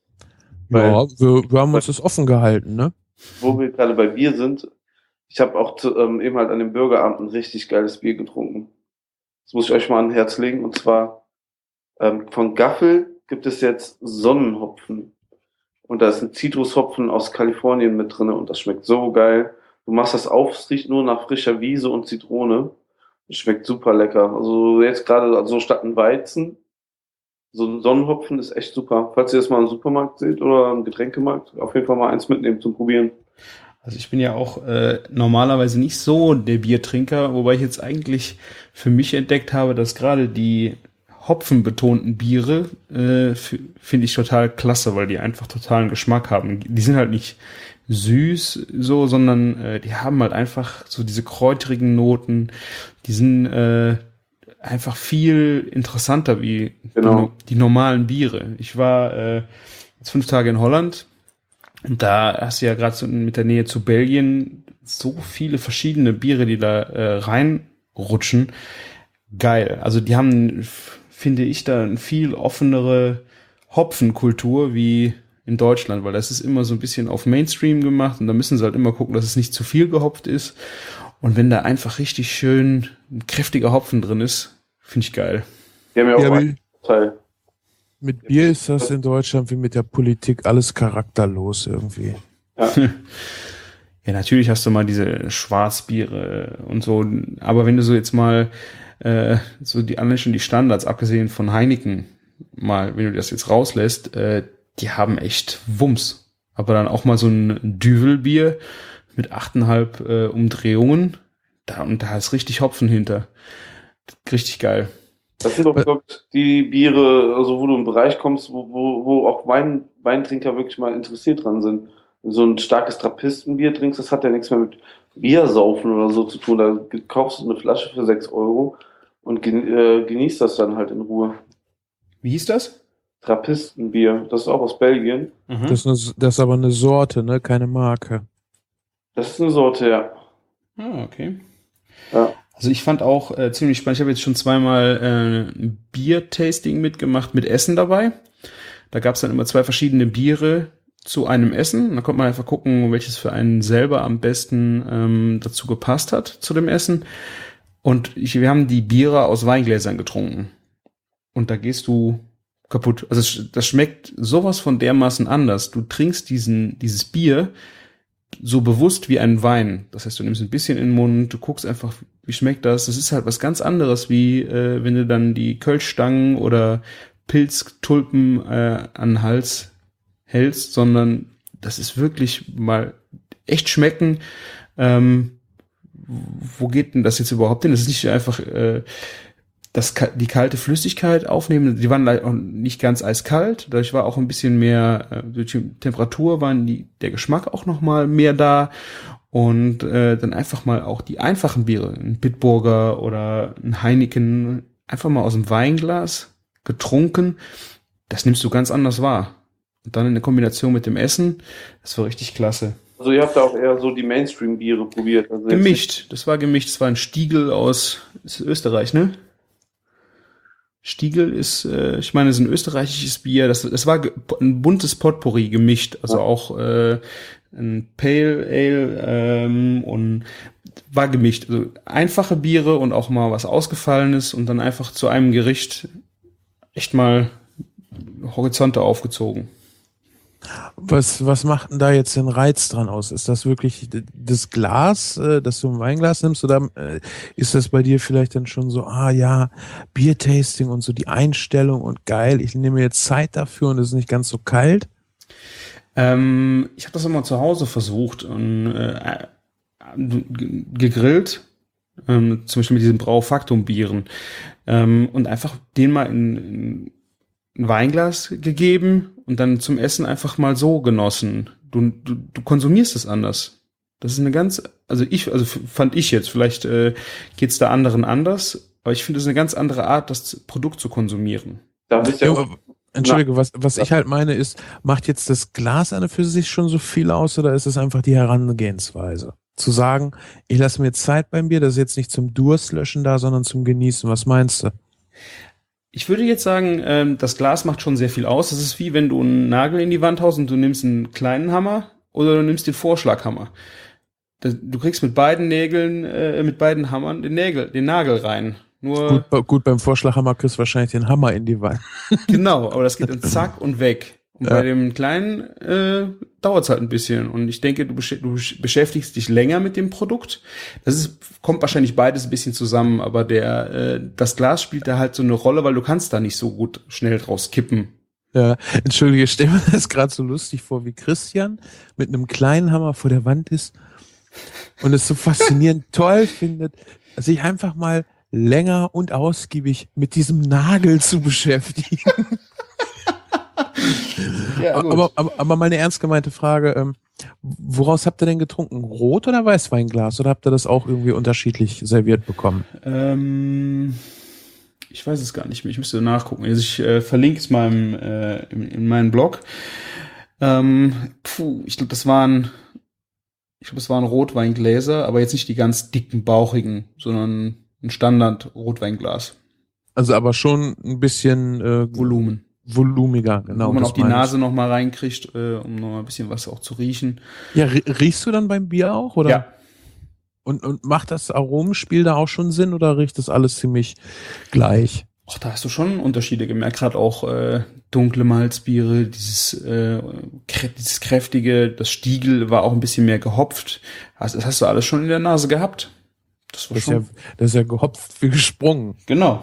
Speaker 4: Weil-
Speaker 1: Ja, wir, wir haben uns das offen gehalten, ne?
Speaker 4: Wo wir gerade bei Bier sind, ich habe auch zu, ähm, eben halt an dem Bürgerabend ein richtig geiles Bier getrunken. Das muss ich euch mal an Herz legen. Und zwar ähm, von Gaffel gibt es jetzt Sonnenhopfen. Und da ist ein Zitrushopfen aus Kalifornien mit drinne und das schmeckt so geil. Du machst das auf, es riecht nur nach frischer Wiese und Zitrone. Es schmeckt super lecker. Also jetzt gerade also statt ein Weizen, so ein Sonnenhopfen ist echt super. Falls ihr das mal im Supermarkt seht oder im Getränkemarkt, auf jeden Fall mal eins mitnehmen zum Probieren.
Speaker 5: Also ich bin ja auch äh, normalerweise nicht so der Biertrinker, wobei ich jetzt eigentlich für mich entdeckt habe, dass gerade die hopfenbetonten Biere äh, f- finde ich total klasse, weil die einfach totalen Geschmack haben. Die sind halt nicht süß so, sondern äh, die haben halt einfach so diese kräuterigen Noten. Die sind äh, einfach viel interessanter wie
Speaker 4: Genau.
Speaker 5: die, die normalen Biere. Ich war äh, jetzt fünf Tage in Holland. Und da hast du ja gerade so mit der Nähe zu Belgien so viele verschiedene Biere, die da äh, reinrutschen. Geil. Also die haben, f- finde ich, da eine viel offenere Hopfenkultur wie in Deutschland, weil das ist immer so ein bisschen auf Mainstream gemacht und da müssen sie halt immer gucken, dass es nicht zu viel gehopft ist. Und wenn da einfach richtig schön ein kräftiger Hopfen drin ist, finde ich geil.
Speaker 4: Die haben ja auch
Speaker 1: Ja,
Speaker 4: einen
Speaker 1: wie,
Speaker 4: Teil.
Speaker 1: mit Bier ist das in Deutschland wie mit der Politik alles charakterlos irgendwie.
Speaker 4: Ja.
Speaker 5: Ja, natürlich hast du mal diese Schwarzbiere und so, aber wenn du so jetzt mal äh, so die anderen schon die Standards, abgesehen von Heineken, mal, wenn du das jetzt rauslässt, äh, die haben echt Wumms. Aber dann auch mal so ein Düvelbier mit achteinhalb äh, Umdrehungen, da und da ist richtig Hopfen hinter. Richtig geil.
Speaker 4: Das sind doch, glaube ich, die Biere, also wo du im Bereich kommst, wo, wo, wo auch Wein, Weintrinker wirklich mal interessiert dran sind. Wenn du so ein starkes Trappistenbier trinkst, das hat ja nichts mehr mit Biersaufen oder so zu tun. Da kaufst du eine Flasche für sechs Euro und gen äh, genießt das dann halt in Ruhe.
Speaker 5: Wie hieß das?
Speaker 4: Trappistenbier, das ist auch aus Belgien.
Speaker 5: Mhm.
Speaker 1: Das, ist eine, das ist aber eine Sorte, ne? Keine Marke.
Speaker 4: Das ist eine Sorte, ja.
Speaker 5: Ah, okay.
Speaker 4: Ja.
Speaker 5: Also ich fand auch äh, ziemlich spannend. Ich habe jetzt schon zweimal äh, ein Bier-Tasting mitgemacht mit Essen dabei. Da gab es dann immer zwei verschiedene Biere zu einem Essen. Da konnte man einfach gucken, welches für einen selber am besten ähm, dazu gepasst hat zu dem Essen. Und ich, wir haben die Biere aus Weingläsern getrunken. Und da gehst du kaputt. Also es, das schmeckt sowas von dermaßen anders. Du trinkst diesen dieses Bier so bewusst wie ein Wein. Das heißt, du nimmst ein bisschen in den Mund, du guckst einfach, wie schmeckt das. Das ist halt was ganz anderes, wie äh, wenn du dann die Kölschstangen oder Pilztulpen äh, an den Hals hältst, sondern das ist wirklich mal echt schmecken. Ähm, wo geht denn das jetzt überhaupt hin? Das ist nicht einfach äh, das, die kalte Flüssigkeit aufnehmen. Die waren auch nicht ganz eiskalt. Dadurch war auch ein bisschen mehr, äh, durch die Temperatur waren die, der Geschmack auch noch mal mehr da. Und äh, dann einfach mal auch die einfachen Biere, ein Bitburger oder ein Heineken, einfach mal aus dem Weinglas getrunken. Das nimmst du ganz anders wahr. Und dann in der Kombination mit dem Essen, das war richtig klasse.
Speaker 4: Also ihr habt da auch eher so die Mainstream-Biere probiert. Also
Speaker 5: Gemischt, das war gemischt. Das war ein Stiegel aus ist Österreich, ne? Stiegel ist, äh, ich meine, es ist ein österreichisches Bier. Das, das war ein buntes Potpourri gemischt, also ja. auch äh, ein Pale Ale ähm, und war gemischt. Also einfache Biere und auch mal was Ausgefallenes und dann einfach zu einem Gericht echt mal Horizonte aufgezogen.
Speaker 1: Was, was macht denn da jetzt den Reiz dran aus? Ist das wirklich das Glas, äh, das du im Weinglas nimmst, oder äh, ist das bei dir vielleicht dann schon so, ah ja, Biertasting und so die Einstellung und geil, ich nehme jetzt Zeit dafür und es ist nicht ganz so kalt?
Speaker 5: Ähm, ich habe das immer zu Hause versucht und äh, gegrillt, ähm, zum Beispiel mit diesen Braufaktum-Bieren ähm, und einfach den mal in, in ein Weinglas gegeben und dann zum Essen einfach mal so genossen. Du, du, du konsumierst es anders. Das ist eine ganz, also ich, also fand ich jetzt, vielleicht äh, geht's da anderen anders, aber ich finde, es ist eine ganz andere Art, das Produkt zu konsumieren.
Speaker 4: Da bist ja auch,
Speaker 1: Entschuldige, was, was ich halt meine ist, macht jetzt das Glas an und für sich schon so viel aus oder ist es einfach die Herangehensweise? Zu sagen, ich lasse mir jetzt Zeit beim Bier, das ist jetzt nicht zum Durstlöschen da, sondern zum Genießen. Was meinst du?
Speaker 5: Ich würde jetzt sagen, ähm, das Glas macht schon sehr viel aus. Das ist wie wenn du einen Nagel in die Wand haust und du nimmst einen kleinen Hammer oder du nimmst den Vorschlaghammer. Das, du kriegst mit beiden Nägeln, äh, mit beiden Hammern den Nägel, den Nagel rein. Nur
Speaker 1: gut, gut, beim Vorschlaghammer kriegst du wahrscheinlich den Hammer in die Wand.
Speaker 5: Genau, aber das geht dann zack und weg. Und ja. bei dem Kleinen äh, dauert es halt ein bisschen. Und ich denke, du, besch- du beschäftigst dich länger mit dem Produkt. Das ist, kommt wahrscheinlich beides ein bisschen zusammen, aber der äh, das Glas spielt da halt so eine Rolle, weil du kannst da nicht so gut schnell draus kippen.
Speaker 1: Ja, entschuldige, ich stelle mir das gerade so lustig vor, wie Christian mit einem kleinen Hammer vor der Wand ist und es so faszinierend toll findet, sich einfach mal länger und ausgiebig mit diesem Nagel zu beschäftigen. Ja, aber, aber, aber mal eine ernst gemeinte Frage, ähm, woraus habt ihr denn getrunken? Rot- oder Weißweinglas? Oder habt ihr das auch irgendwie unterschiedlich serviert bekommen?
Speaker 5: Ähm, ich weiß es gar nicht mehr, ich müsste nachgucken. Also ich äh, verlinke es mal im, äh, in, in meinen Blog. Ähm, puh, ich glaube, das waren ich glaube, es waren Rotweingläser, aber jetzt nicht die ganz dicken, bauchigen, sondern ein Standard-Rotweinglas.
Speaker 1: Also aber schon ein bisschen äh,
Speaker 5: Volumen.
Speaker 1: Volumiger, genau.
Speaker 5: Wo man auch die Nase noch mal reinkriegt, äh, um noch mal ein bisschen was auch zu riechen.
Speaker 1: Ja, riechst du dann beim Bier auch, oder?
Speaker 5: Ja.
Speaker 1: Und, und macht das Aromenspiel da auch schon Sinn, oder riecht das alles ziemlich gleich?
Speaker 5: Ach, da hast du schon Unterschiede gemerkt, gerade auch äh, dunkle Malzbiere, dieses, äh, krä- dieses kräftige, das Stiegel war auch ein bisschen mehr gehopft. Das, das hast du alles schon in der Nase gehabt. Das war
Speaker 1: Das ist,
Speaker 5: schon.
Speaker 1: ja, das ist ja gehopft wie gesprungen.
Speaker 5: Genau.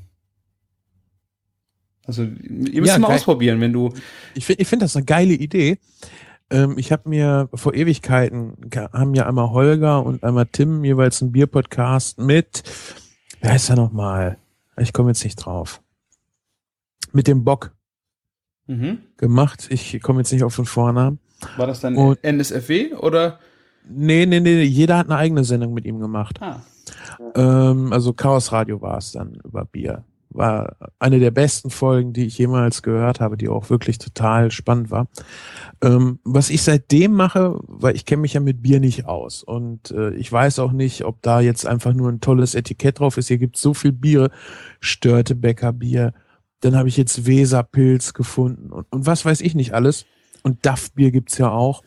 Speaker 5: Also ihr müsst
Speaker 1: Ja,
Speaker 5: mal
Speaker 1: geil.
Speaker 5: ausprobieren, wenn du.
Speaker 1: Ich finde ich finde das eine geile Idee. Ähm, ich habe mir vor Ewigkeiten, haben ja einmal Holger und einmal Tim jeweils einen Bierpodcast mit, wer heißt er nochmal? Ich komme jetzt nicht drauf. Mit dem Bock
Speaker 5: Mhm.
Speaker 1: gemacht. Ich komme jetzt nicht auf den Vornamen.
Speaker 5: War das dann
Speaker 1: Und-
Speaker 5: N S F W oder?
Speaker 1: Nee, nee, nee, jeder hat eine eigene Sendung mit ihm gemacht.
Speaker 2: Ah.
Speaker 1: Ähm, also Chaos Radio war es dann über Bier. War eine der besten Folgen, die ich jemals gehört habe, die auch wirklich total spannend war. Ähm, was ich seitdem mache, weil ich kenne mich ja mit Bier nicht aus und äh, ich weiß auch nicht, ob da jetzt einfach nur ein tolles Etikett drauf ist. Hier gibt es so viel Biere, Störtebecker Bier, dann habe ich jetzt Weserpilz gefunden und, und was weiß ich nicht alles. Und D A F-Bier gibt's ja auch.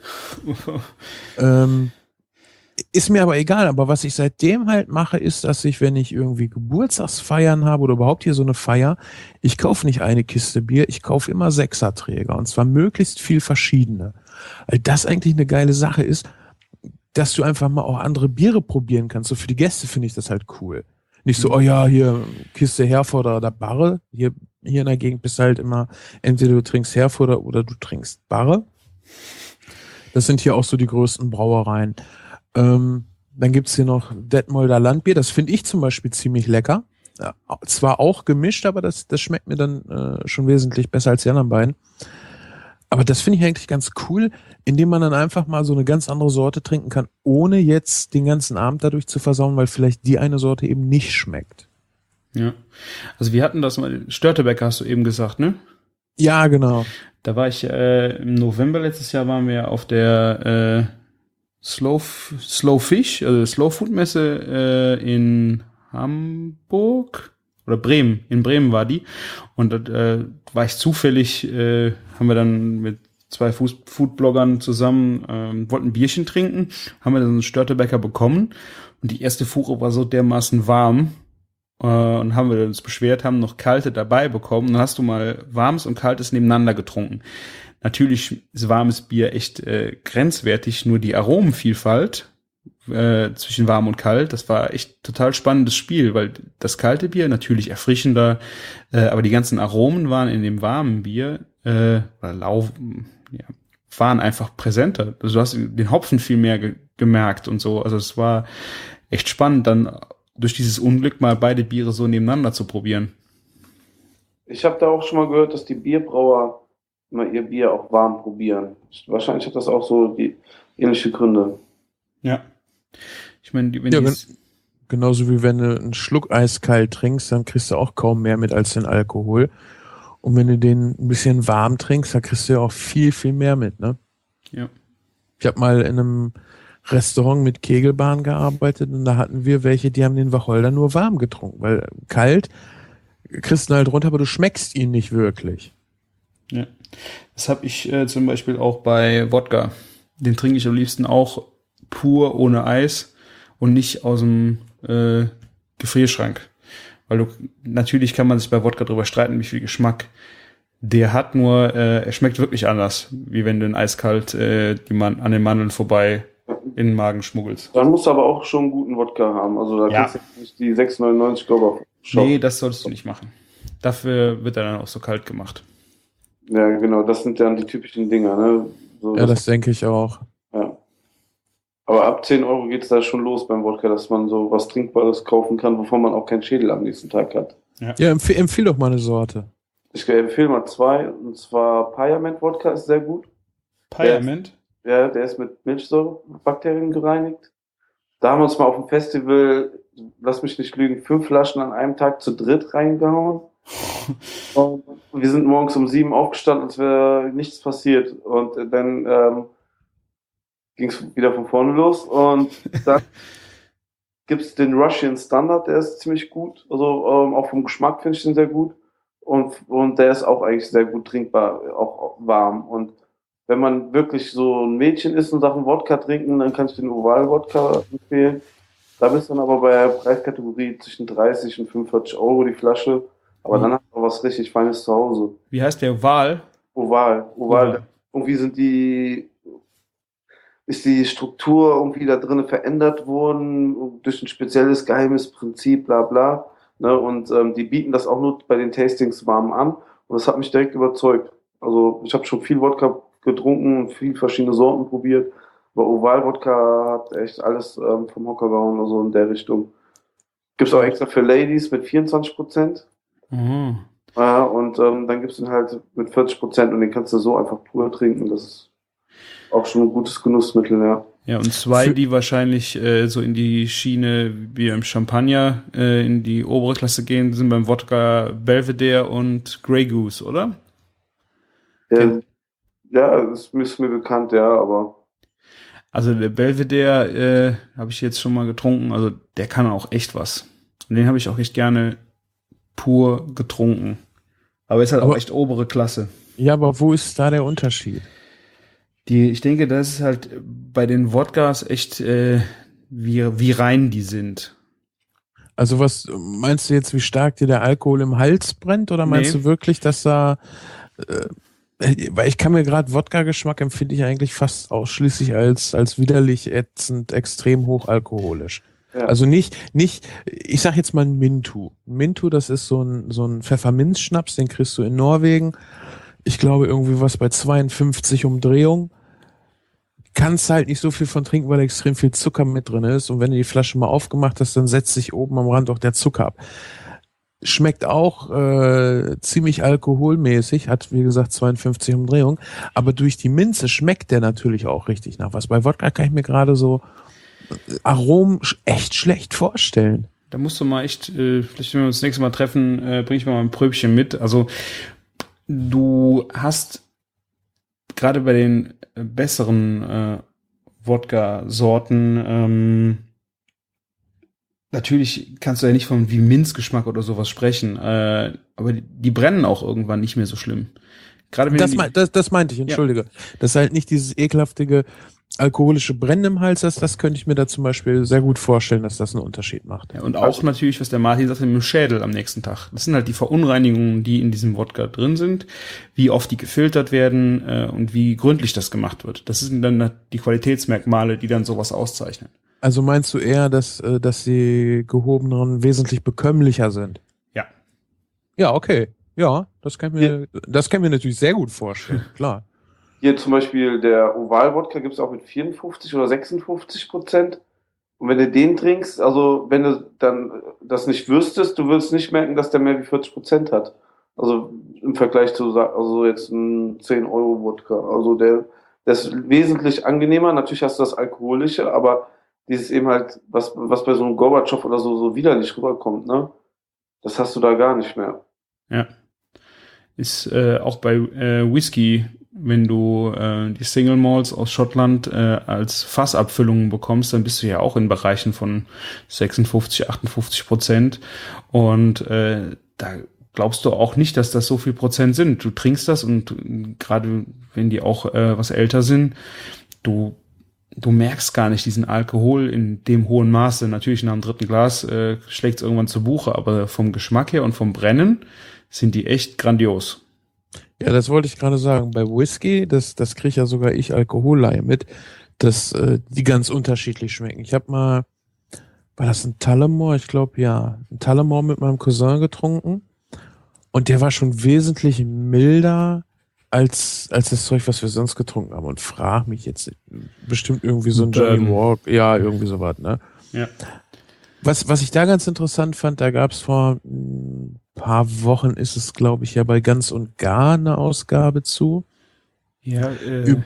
Speaker 1: ähm, Ist mir aber egal, aber was ich seitdem halt mache, ist, dass ich, wenn ich irgendwie Geburtstagsfeiern habe oder überhaupt hier so eine Feier, ich kaufe nicht eine Kiste Bier, ich kaufe immer Sechserträger und zwar möglichst viel verschiedene. Weil das eigentlich eine geile Sache ist, dass du einfach mal auch andere Biere probieren kannst. So für die Gäste finde ich das halt cool. Nicht so, oh ja, hier Kiste Herforder oder Barre. Hier, hier in der Gegend bist du halt immer, entweder du trinkst Herforder oder du trinkst Barre. Das sind hier auch so die größten Brauereien. Ähm, dann gibt's hier noch Detmolder Landbier, das finde ich zum Beispiel ziemlich lecker. Ja, zwar auch gemischt, aber das, das schmeckt mir dann äh, schon wesentlich besser als die anderen beiden. Aber das finde ich eigentlich ganz cool, indem man dann einfach mal so eine ganz andere Sorte trinken kann, ohne jetzt den ganzen Abend dadurch zu versauen, weil vielleicht die eine Sorte eben nicht schmeckt.
Speaker 2: Ja. Also wir hatten das mal, Störtebecker hast du eben gesagt, ne?
Speaker 1: Ja, genau.
Speaker 2: Da war ich äh, im November letztes Jahr waren wir auf der äh, Slow, Slow Fish, also Slow Food Messe äh, in Hamburg oder Bremen. In Bremen war die. Und da äh, war ich zufällig, äh, haben wir dann mit zwei Food-Bloggern zusammen, ähm, wollten ein Bierchen trinken, haben wir dann einen Störtebecker bekommen. Und die erste Fuhre war so dermaßen warm. Äh, und haben wir uns beschwert, haben noch kalte dabei bekommen. Und dann hast du mal warmes und kaltes nebeneinander getrunken. Natürlich ist warmes Bier echt äh, grenzwertig, nur die Aromenvielfalt äh, zwischen warm und kalt, das war echt total spannendes Spiel, weil das kalte Bier natürlich erfrischender, äh, aber die ganzen Aromen waren in dem warmen Bier äh, oder Lau ja, waren einfach präsenter. Also du hast den Hopfen viel mehr ge- gemerkt und so. Also es war echt spannend, dann durch dieses Unglück mal beide Biere so nebeneinander zu probieren.
Speaker 4: Ich habe da auch schon mal gehört, dass die Bierbrauer immer ihr Bier auch warm probieren. Wahrscheinlich hat das auch so die ähnliche Gründe.
Speaker 2: Ja. Ich meine, wenn
Speaker 1: Ja,
Speaker 2: die
Speaker 1: gen genauso wie wenn du einen Schluck eiskalt trinkst, dann kriegst du auch kaum mehr mit als den Alkohol. Und wenn du den ein bisschen warm trinkst, dann kriegst du ja auch viel, viel mehr mit, ne?
Speaker 2: Ja.
Speaker 1: Ich habe mal in einem Restaurant mit Kegelbahn gearbeitet und da hatten wir welche, die haben den Wacholder nur warm getrunken, weil kalt kriegst du halt runter, aber du schmeckst ihn nicht wirklich.
Speaker 2: Ja. Das habe ich äh, zum Beispiel auch bei Wodka. Den trinke ich am liebsten auch pur ohne Eis und nicht aus dem äh, Gefrierschrank. Weil du, natürlich kann man sich bei Wodka drüber streiten, wie viel Geschmack der hat, nur äh, er schmeckt wirklich anders, wie wenn du in eiskalt äh, die Man- an den Mandeln vorbei in den Magen schmuggelst.
Speaker 4: Dann musst du aber auch schon einen guten Wodka haben. Also da
Speaker 2: Ja.
Speaker 4: kannst du nicht die sechs neunundneunzig Euro shoppen.
Speaker 2: Nee, das solltest du nicht machen. Dafür wird er dann auch so kalt gemacht.
Speaker 4: Ja, genau, das sind dann die typischen Dinger, ne? So,
Speaker 1: Ja, das denke ich auch.
Speaker 4: ja. Aber ab zehn Euro geht's da schon los beim Wodka, dass man so was Trinkbares kaufen kann, wovon man auch keinen Schädel am nächsten Tag hat.
Speaker 1: Ja, empf empfehl doch mal eine Sorte.
Speaker 4: Ich empfehle mal zwei, und zwar Piament Wodka ist sehr gut.
Speaker 2: Piament?
Speaker 4: Ja, der ist mit Milchsäurebakterien gereinigt. Da haben wir uns mal auf dem Festival, lass mich nicht lügen, fünf Flaschen an einem Tag zu dritt reingehauen. Und wir sind morgens um sieben aufgestanden, als wäre nichts passiert. Und dann ähm, ging es wieder von vorne los. Und dann gibt es den Russian Standard, der ist ziemlich gut. Also ähm, auch vom Geschmack finde ich den sehr gut. Und, und der ist auch eigentlich sehr gut trinkbar, auch, auch warm. Und wenn man wirklich so ein Mädchen ist und Sachen Wodka trinken, dann kann ich den Oval-Wodka empfehlen. Da bist du dann aber bei der Preiskategorie zwischen dreißig und fünfundvierzig Euro die Flasche. Aber
Speaker 2: Mhm.
Speaker 4: dann hast du auch was richtig Feines zu Hause.
Speaker 2: Wie heißt der? Wahl?
Speaker 4: Oval. Oval.
Speaker 2: Oval.
Speaker 4: Irgendwie sind die, ist die Struktur irgendwie da drinnen verändert worden durch ein spezielles geheimes Prinzip, bla bla. Ne? Und ähm, die bieten das auch nur bei den Tastings warm an. Und das hat mich direkt überzeugt. Also ich habe schon viel Wodka getrunken und viel verschiedene Sorten probiert. Aber Oval-Wodka hat echt alles ähm, vom Hocker gehauen, also in der Richtung. Gibt's auch extra für Ladies mit vierundzwanzig Prozent.
Speaker 2: Mhm.
Speaker 4: Ja, und ähm, dann gibt's den halt mit vierzig Prozent und den kannst du so einfach pur trinken. Das ist auch schon ein gutes Genussmittel, ja.
Speaker 2: Ja, und zwei,
Speaker 1: Für-
Speaker 2: die wahrscheinlich äh, so in die Schiene wie im Champagner äh, in die obere Klasse gehen, sind beim Wodka Belvedere und Grey Goose, oder?
Speaker 4: Ja,
Speaker 2: Kennt-
Speaker 4: ja, das ist mir bekannt, ja, aber
Speaker 2: Also der Belvedere äh, habe ich jetzt schon mal getrunken, also der kann auch echt was. Und den habe ich auch echt gerne pur getrunken. Aber ist halt
Speaker 1: Aber-
Speaker 2: auch echt obere Klasse.
Speaker 1: Ja, aber wo ist da der Unterschied?
Speaker 2: Die, ich denke, das ist halt bei den Wodkas echt, äh, wie, wie rein die sind.
Speaker 1: Also was meinst du jetzt, wie stark dir der Alkohol im Hals brennt? Oder meinst
Speaker 2: Nee.
Speaker 1: du wirklich, dass da, äh, weil ich kann mir gerade Wodka-Geschmack empfinde ich eigentlich fast ausschließlich als, als widerlich ätzend, extrem hochalkoholisch.
Speaker 4: ja.
Speaker 1: Also nicht, nicht, ich sag jetzt mal ein Mintu. Mintu, das ist so ein, so ein Pfefferminzschnaps, den kriegst du in Norwegen. Ich glaube irgendwie was bei zweiundfünfzig Umdrehungen. Kannst halt nicht so viel von trinken, weil extrem viel Zucker mit drin ist. Und wenn du die Flasche mal aufgemacht hast, dann setzt sich oben am Rand auch der Zucker ab. Schmeckt auch äh, ziemlich alkoholmäßig, hat wie gesagt zweiundfünfzig Umdrehungen. Aber durch die Minze schmeckt der natürlich auch richtig nach was. Bei Wodka kann ich mir gerade so Aromen sch- echt schlecht vorstellen.
Speaker 2: Da musst du mal echt, äh, vielleicht wenn wir uns das nächste Mal treffen, äh, bring ich mal ein Pröbchen mit. Also du hast gerade bei den äh, besseren äh, Wodka-Sorten, ähm, natürlich kannst du ja nicht von wie Minzgeschmack oder sowas sprechen, äh, aber die, die brennen auch irgendwann nicht mehr so schlimm. Gerade wenn
Speaker 1: Das,
Speaker 2: die,
Speaker 1: mein, das, das meinte ich, entschuldige. Das ist halt nicht dieses ekelhaftige alkoholische Brennen im Hals ist. Das könnte ich mir da zum Beispiel sehr gut vorstellen, dass das einen Unterschied macht.
Speaker 2: ja, und auch natürlich, was der Martin sagte, mit dem Schädel am nächsten Tag. Das sind halt die Verunreinigungen, die in diesem Wodka drin sind, wie oft die gefiltert werden äh, und wie gründlich das gemacht wird. Das sind dann die Qualitätsmerkmale, die dann sowas auszeichnen.
Speaker 1: Also meinst du eher, dass, äh, dass die gehobenen wesentlich bekömmlicher sind?
Speaker 2: Ja.
Speaker 1: Ja, okay. Ja, das kann ich mir, das kann ich mir natürlich sehr gut vorstellen, klar.
Speaker 4: hier zum Beispiel der Oval-Wodka gibt es auch mit vierundfünfzig oder sechsundfünfzig Prozent. Und wenn du den trinkst, also wenn du dann das nicht wüsstest, du würdest nicht merken, dass der mehr wie vierzig Prozent hat. Also im Vergleich zu also jetzt ein zehn Euro Wodka. Also der, der ist wesentlich angenehmer. Natürlich hast du das Alkoholische, aber dieses eben halt, was, was bei so einem Gorbatschow oder so, so widerlich rüberkommt, ne? Das hast du da gar nicht mehr.
Speaker 2: Ja. Ist äh, auch bei äh, Whisky, wenn du äh, die Single Malts aus Schottland äh, als Fassabfüllungen bekommst, dann bist du ja auch in Bereichen von sechsundfünfzig, achtundfünfzig Prozent. Und äh, da glaubst du auch nicht, dass das so viel Prozent sind. Du trinkst das und äh, gerade wenn die auch äh, was älter sind, du du merkst gar nicht diesen Alkohol in dem hohen Maße. Natürlich nach dem dritten Glas äh, schlägt es irgendwann zu Buche, aber vom Geschmack her und vom Brennen sind die echt grandios.
Speaker 1: Ja, das wollte ich gerade sagen. Bei Whisky, das, das kriege ja sogar ich Alkoholleihe mit, dass äh, die ganz unterschiedlich schmecken. Ich habe mal, war das ein Tullamore? Ich glaube, ja, ein Tullamore mit meinem Cousin getrunken. Und der war schon wesentlich milder als, als das Zeug, was wir sonst getrunken haben. Und frag mich jetzt bestimmt irgendwie so ein Johnny
Speaker 2: Ähm.
Speaker 1: Walker. Ja, irgendwie sowas, ne?
Speaker 2: Ja.
Speaker 1: Was, was ich da ganz interessant fand, da gab es vor ein paar Wochen, ist es, glaube ich, ja bei Ganz und Gar eine Ausgabe zu.
Speaker 2: Ja, äh,
Speaker 1: Üb-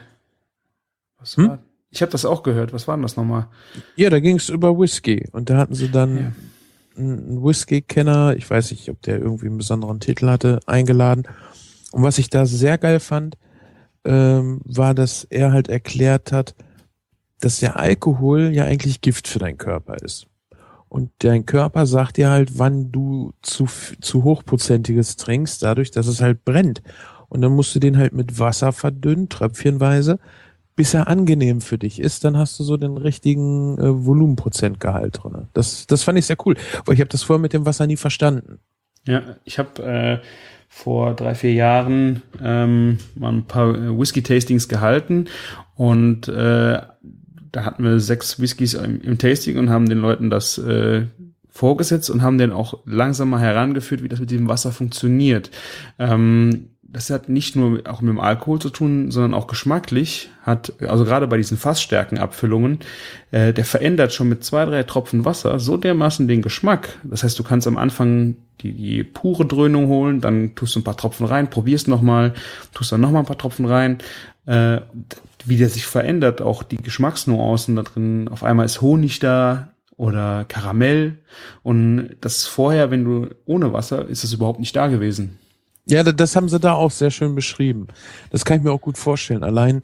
Speaker 2: was
Speaker 1: Hm?
Speaker 2: war? Ich habe das auch gehört. Was war denn das nochmal?
Speaker 1: Ja, da ging es über Whisky. Und da hatten sie dann
Speaker 2: Ja.
Speaker 1: einen Whisky-Kenner, ich weiß nicht, ob der irgendwie einen besonderen Titel hatte, eingeladen. Und was ich da sehr geil fand, ähm, war, dass er halt erklärt hat, dass der Alkohol ja eigentlich Gift für deinen Körper ist. Und dein Körper sagt dir halt, wann du zu, f- zu hochprozentiges trinkst, dadurch, dass es halt brennt. Und dann musst du den halt mit Wasser verdünnen, tröpfchenweise, bis er angenehm für dich ist. Dann hast du so den richtigen äh, Volumenprozentgehalt drin. Das, das fand ich sehr cool, weil ich habe das vorher mit dem Wasser nie verstanden.
Speaker 2: Ja, ich habe äh, vor drei, vier Jahren ähm, mal ein paar äh, Whisky-Tastings gehalten und äh, da hatten wir sechs Whiskys im, im Tasting und haben den Leuten das äh, vorgesetzt und haben den auch langsam mal herangeführt, wie das mit dem Wasser funktioniert. Ähm, das hat nicht nur auch mit dem Alkohol zu tun, sondern auch geschmacklich hat, also gerade bei diesen Fassstärkenabfüllungen, äh, der verändert schon mit zwei, drei Tropfen Wasser so dermaßen den Geschmack. Das heißt, du kannst am Anfang die, die pure Dröhnung holen, dann tust du ein paar Tropfen rein, probierst nochmal, tust dann nochmal ein paar Tropfen rein, äh, wie der sich verändert, auch die Geschmacksnuancen da drin. Auf einmal ist Honig da oder Karamell und das vorher, wenn du ohne Wasser, ist das überhaupt nicht da gewesen.
Speaker 1: Ja, da- das haben sie da auch sehr schön beschrieben. Das kann ich mir auch gut vorstellen. Allein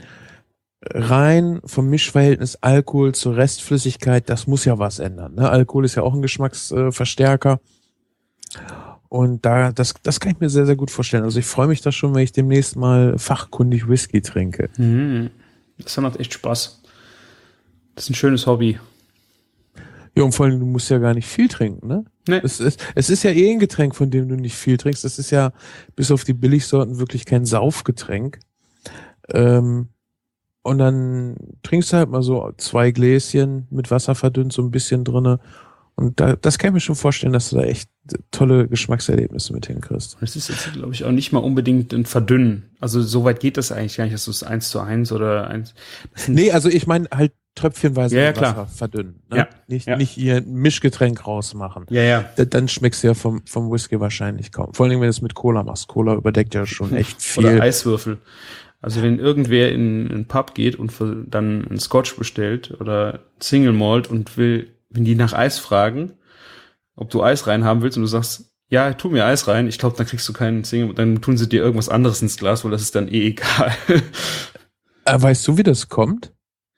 Speaker 1: rein vom Mischverhältnis Alkohol zur Restflüssigkeit, das muss ja was ändern. Ne? Alkohol ist ja auch ein Geschmacksverstärker. Und da, das, das kann ich mir sehr, sehr gut vorstellen. Also ich freue mich da schon, wenn ich demnächst mal fachkundig Whisky trinke.
Speaker 2: Mhm. Das macht echt Spaß. Das ist ein schönes Hobby.
Speaker 1: Ja, und vor allem, du musst ja gar nicht viel trinken, ne?
Speaker 2: Nee.
Speaker 1: Es ist, es ist ja eh ein Getränk, von dem du nicht viel trinkst. Das ist ja bis auf die Billigsorten wirklich kein Saufgetränk. Ähm, und dann trinkst du halt mal so zwei Gläschen mit Wasser verdünnt, so ein bisschen drinne. Und da, das kann ich mir schon vorstellen, dass du da echt tolle Geschmackserlebnisse mit hinkriegst.
Speaker 2: Das ist jetzt, glaube ich, auch nicht mal unbedingt ein Verdünnen. Also so weit geht das eigentlich gar nicht, dass du es eins zu eins oder eins.
Speaker 1: Nee, also ich meine halt tröpfchenweise
Speaker 2: Ja, ja,
Speaker 1: mit
Speaker 2: klar.
Speaker 1: Wasser verdünnen. Ne?
Speaker 2: Ja,
Speaker 1: Nicht,
Speaker 2: ja.
Speaker 1: nicht hier ein Mischgetränk rausmachen.
Speaker 2: Ja, ja.
Speaker 1: Da, dann schmeckst du ja vom, vom Whisky wahrscheinlich kaum. Vor allem, wenn du es mit Cola machst. Cola überdeckt ja schon echt viel.
Speaker 2: Oder Eiswürfel. Also wenn irgendwer in einen Pub geht und für- dann einen Scotch bestellt oder Single Malt und will, wenn die nach Eis fragen, ob du Eis rein haben willst und du sagst, ja, tu mir Eis rein, ich glaube, dann kriegst du keinen Single, dann tun sie dir irgendwas anderes ins Glas, weil das ist dann eh egal.
Speaker 1: Äh, weißt du, wie das kommt?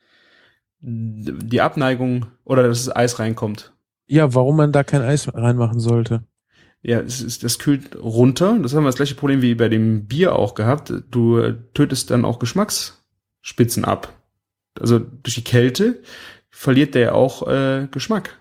Speaker 2: Die Abneigung oder dass das Eis reinkommt.
Speaker 1: Ja, warum man da kein Eis reinmachen sollte.
Speaker 2: Ja, es ist, das kühlt runter. Das haben wir das gleiche Problem wie bei dem Bier auch gehabt. Du äh, tötest dann auch Geschmacksspitzen ab. Also durch die Kälte verliert der auch äh, Geschmack.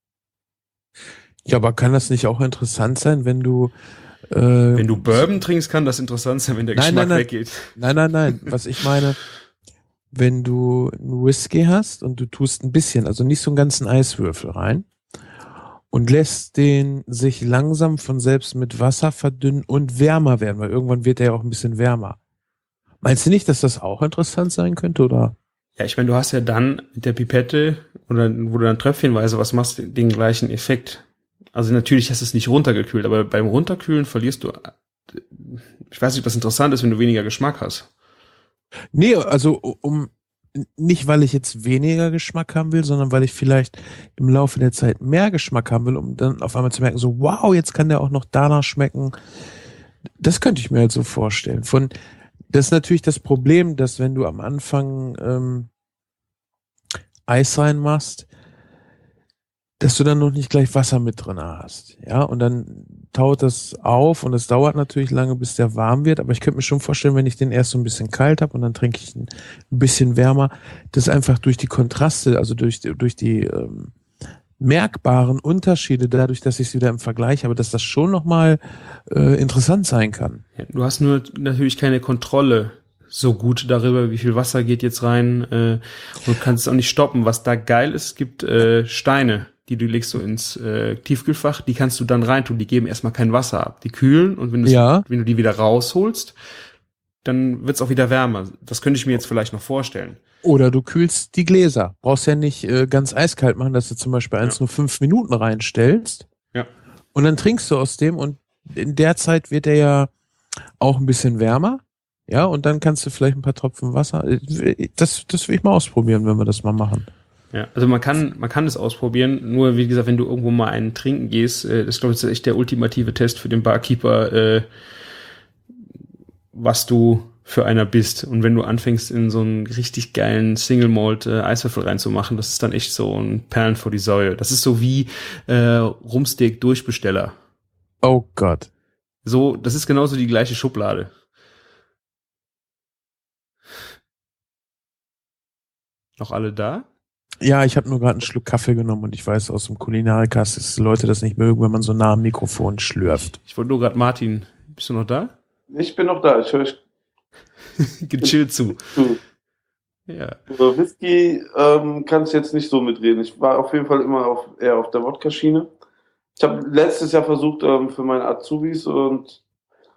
Speaker 1: Ja, aber kann das nicht auch interessant sein, wenn du äh,
Speaker 2: Wenn du Bourbon trinkst, kann das interessant sein, wenn der
Speaker 1: Nein,
Speaker 2: Geschmack
Speaker 1: nein, nein.
Speaker 2: weggeht.
Speaker 1: Nein, nein, nein. Was ich meine, wenn du einen Whisky hast und du tust ein bisschen, also nicht so einen ganzen Eiswürfel rein und lässt den sich langsam von selbst mit Wasser verdünnen und wärmer werden, weil irgendwann wird er ja auch ein bisschen wärmer. Meinst du nicht, dass das auch interessant sein könnte, oder?
Speaker 2: Ja, ich meine, du hast ja dann mit der Pipette oder wo du dann tröpfchenweise was machst, den gleichen Effekt. Also natürlich hast du es nicht runtergekühlt, aber beim Runterkühlen verlierst du, ich weiß nicht, ob das interessant ist, wenn du weniger Geschmack hast.
Speaker 1: Nee, also um nicht, weil ich jetzt weniger Geschmack haben will, sondern weil ich vielleicht im Laufe der Zeit mehr Geschmack haben will, um dann auf einmal zu merken, so wow, jetzt kann der auch noch danach schmecken. Das könnte ich mir halt so vorstellen. Von, das ist natürlich das Problem, dass wenn du am Anfang ähm, Eis reinmachst, dass du dann noch nicht gleich Wasser mit drin hast. Ja, und dann taut das auf und es dauert natürlich lange, bis der warm wird. Aber ich könnte mir schon vorstellen, wenn ich den erst so ein bisschen kalt habe und dann trinke ich ihn ein bisschen wärmer, dass einfach durch die Kontraste, also durch, durch die ähm, merkbaren Unterschiede, dadurch, dass ich es wieder im Vergleich habe, dass das schon nochmal äh, interessant sein kann.
Speaker 2: Ja, du hast nur natürlich keine Kontrolle so gut darüber, wie viel Wasser geht jetzt rein äh, und kannst es auch nicht stoppen. Was da geil ist, es gibt äh, Steine, die du legst so ins äh, Tiefkühlfach, die kannst du dann reintun, die geben erstmal kein Wasser ab. Die kühlen und wenn,
Speaker 1: Ja.
Speaker 2: wenn du die wieder rausholst, dann wird's auch wieder wärmer. Das könnte ich mir jetzt vielleicht noch vorstellen.
Speaker 1: Oder du kühlst die Gläser. Brauchst ja nicht äh, ganz eiskalt machen, dass du zum Beispiel eins
Speaker 2: Ja.
Speaker 1: nur fünf Minuten reinstellst.
Speaker 2: Ja.
Speaker 1: Und dann trinkst du aus dem und in der Zeit wird er ja auch ein bisschen wärmer. Ja, und dann kannst du vielleicht ein paar Tropfen Wasser. Das, das will ich mal ausprobieren, wenn wir das mal machen.
Speaker 2: Ja, also man kann, man kann es ausprobieren, nur wie gesagt, wenn du irgendwo mal einen trinken gehst, äh, das glaube ich ist echt der ultimative Test für den Barkeeper, äh, was du für einer bist. Und wenn du anfängst, in so einen richtig geilen Single Malt äh, Eiswürfel reinzumachen, das ist dann echt so ein Perlen vor die Säue. Das ist so wie äh, Rumsteak Durchbesteller.
Speaker 1: Oh Gott.
Speaker 2: So, das ist genauso die gleiche Schublade. Noch alle da?
Speaker 1: Ja, ich habe nur gerade einen Schluck Kaffee genommen und ich weiß aus dem Kulinarikast, dass Leute das nicht mögen, wenn man so nah am Mikrofon schlürft.
Speaker 2: Ich wollte nur gerade, Martin, bist du noch da?
Speaker 4: Ich bin noch da, ich höre euch
Speaker 2: Gechillt zu.
Speaker 4: zu.
Speaker 2: Ja.
Speaker 4: Über Whisky ähm, kann ich jetzt nicht so mitreden. Ich war auf jeden Fall immer auf, eher auf der Wodka-Schiene. Ich habe letztes Jahr versucht, ähm, für meine Azubis und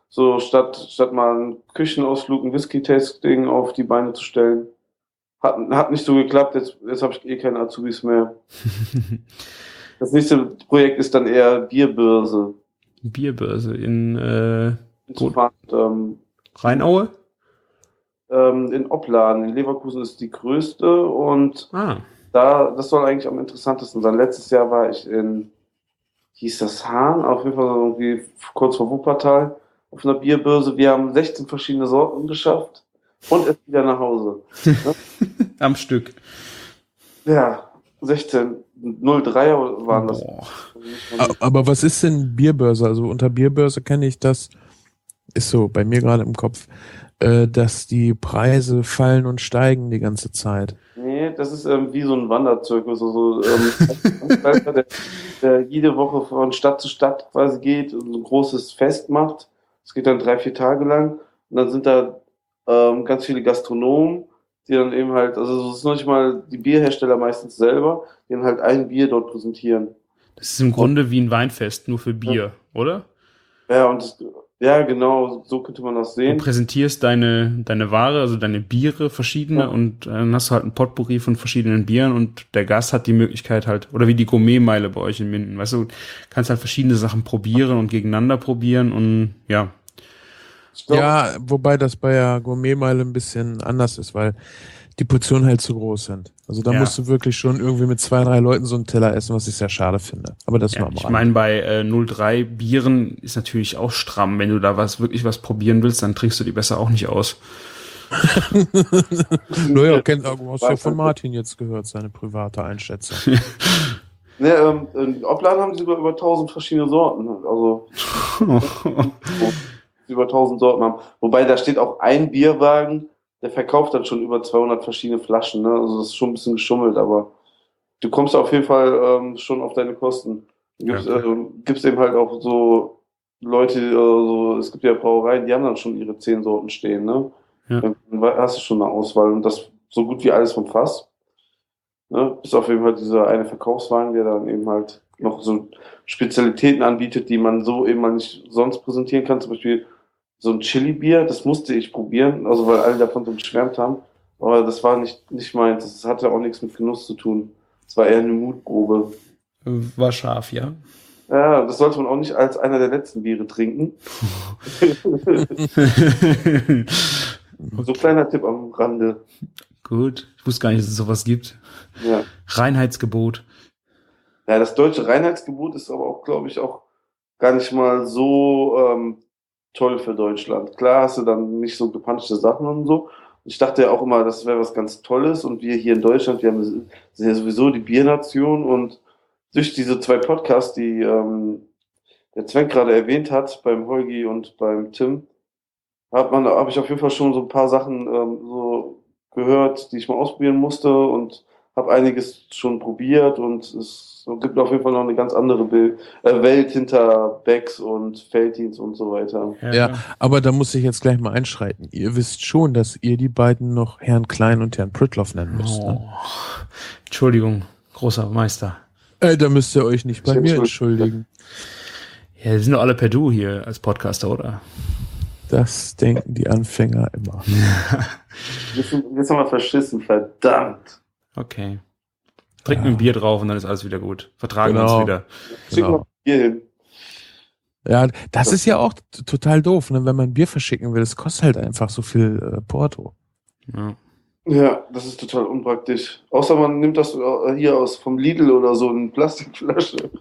Speaker 4: So statt, statt mal einen Küchenausflug, ein Whisky-Tasting auf die Beine zu stellen. Hat, hat nicht so geklappt, jetzt, jetzt habe ich eh keine Azubis mehr. Das nächste Projekt ist dann eher Bierbörse.
Speaker 5: Bierbörse in äh,
Speaker 4: Gut. Ähm,
Speaker 5: Rheinaue?
Speaker 4: Ähm, in Opladen, in Leverkusen ist die größte und
Speaker 5: Ah.
Speaker 4: da, das soll eigentlich am interessantesten sein. Letztes Jahr war ich in, hieß das Hahn, auf jeden Fall irgendwie kurz vor Wuppertal, auf einer Bierbörse. Wir haben sechzehn verschiedene Sorten geschafft und es wieder nach Hause. Ne?
Speaker 5: Am Stück.
Speaker 4: Ja, sechzehn, null Komma drei waren das.
Speaker 5: Boah.
Speaker 1: Aber was ist denn Bierbörse? Also unter Bierbörse kenne ich das, ist so bei mir gerade im Kopf, äh, dass die Preise fallen und steigen die ganze Zeit.
Speaker 4: Nee, das ist ähm, wie so ein Wanderzirkus, also ähm, der, der jede Woche von Stadt zu Stadt quasi geht und ein großes Fest macht. Das geht dann drei, vier Tage lang und dann sind da ähm, ganz viele Gastronomen, die dann eben halt, also es ist noch nicht mal die Bierhersteller meistens selber, die dann halt ein Bier dort präsentieren.
Speaker 5: Das ist im Grunde wie ein Weinfest, nur für Bier,
Speaker 4: Ja.
Speaker 5: oder?
Speaker 4: Ja, und das, ja, genau, so könnte man das
Speaker 5: Du
Speaker 4: sehen.
Speaker 5: präsentierst deine, deine Ware, also deine Biere, verschiedene,
Speaker 4: Ja.
Speaker 5: und äh, dann hast du halt ein Potpourri von verschiedenen Bieren und der Gast hat die Möglichkeit halt, oder wie die Gourmetmeile bei euch in Minden, weißt du, kannst halt verschiedene Sachen probieren und gegeneinander probieren und ja.
Speaker 4: Ich glaub,
Speaker 1: Ja, wobei das bei der Gourmetmeile ein bisschen anders ist, weil die Portionen halt zu groß sind. Also da
Speaker 5: Ja.
Speaker 1: musst du wirklich schon irgendwie mit zwei, drei Leuten so einen Teller essen, was ich sehr schade finde. Aber das
Speaker 5: Ja,
Speaker 1: nur am
Speaker 5: ich
Speaker 1: Rand.
Speaker 5: meine, bei äh, null Komma drei Bieren ist natürlich auch stramm. Wenn du da was wirklich was probieren willst, dann trinkst du die besser auch nicht aus.
Speaker 1: Naja, kennt, du hast ja von Martin jetzt gehört, seine private Einschätzung.
Speaker 4: ne, ähm, in Opladen haben sie sogar über tausend verschiedene Sorten. Also über tausend Sorten haben. Wobei da steht auch ein Bierwagen, der verkauft dann schon über zweihundert verschiedene Flaschen. Ne? Also das ist schon ein bisschen geschummelt, aber du kommst auf jeden Fall ähm, schon auf deine Kosten. Du gibst,
Speaker 5: Ja, okay.
Speaker 4: äh, gibst eben halt auch so Leute, äh, so, es gibt ja Brauereien, die haben dann schon ihre zehn Sorten stehen. Ne?
Speaker 5: Ja.
Speaker 4: Dann hast du schon eine Auswahl und das so gut wie alles vom Fass. Ne? Bis auf jeden Fall dieser eine Verkaufswagen, der dann eben halt noch so Spezialitäten anbietet, die man so eben mal nicht sonst präsentieren kann. Zum Beispiel so ein Chili-Bier, das musste ich probieren, also weil alle davon so geschwärmt haben. Aber das war nicht, nicht meins. Das hatte auch nichts mit Genuss zu tun. Es war eher eine Mutprobe.
Speaker 5: War scharf, ja.
Speaker 4: Ja, das sollte man auch nicht als einer der letzten Biere trinken. So kleiner Tipp am Rande.
Speaker 5: Gut. Ich wusste gar nicht, dass es sowas gibt.
Speaker 4: Ja.
Speaker 5: Reinheitsgebot.
Speaker 4: Ja, das deutsche Reinheitsgebot ist aber auch, glaube ich, auch gar nicht mal so ähm, toll für Deutschland. Klar hast du dann nicht so gepanschte Sachen und so. Ich dachte ja auch immer, das wäre was ganz Tolles und wir hier in Deutschland, wir haben, sind ja sowieso die Biernation und durch diese zwei Podcasts, die ähm, der Sven gerade erwähnt hat, beim Holgi und beim Tim, hat man, habe ich auf jeden Fall schon so ein paar Sachen ähm, so gehört, die ich mal ausprobieren musste und habe einiges schon probiert und es gibt auf jeden Fall noch eine ganz andere Bild, äh, Welt hinter Becks und Veltins und so weiter.
Speaker 1: Ja, aber da muss ich jetzt gleich mal einschreiten. Ihr wisst schon, dass ihr die beiden noch Herrn Klein und Herrn Prittloff nennen müsst. Ne?
Speaker 5: Oh. Entschuldigung, großer Meister.
Speaker 1: Äh, da müsst ihr euch nicht bei
Speaker 4: Ich
Speaker 1: mir
Speaker 4: entschuldige.
Speaker 1: entschuldigen.
Speaker 5: Ja, wir sind doch alle per Du hier als Podcaster, oder?
Speaker 1: Das denken die Anfänger immer.
Speaker 4: Jetzt, jetzt haben wir verschissen, verdammt.
Speaker 5: Okay. Trinken ein Bier drauf und dann ist alles wieder gut. Vertragen wir
Speaker 1: Genau.
Speaker 5: uns wieder.
Speaker 4: Schick
Speaker 1: Genau.
Speaker 4: mal hier hin.
Speaker 1: Ja, das ist ja auch t- total doof, ne? Wenn man Bier verschicken will. Es kostet halt einfach so viel äh, Porto.
Speaker 5: Ja.
Speaker 4: Ja, das ist total unpraktisch. Außer man nimmt das äh, hier aus vom Lidl oder so in Plastikflasche.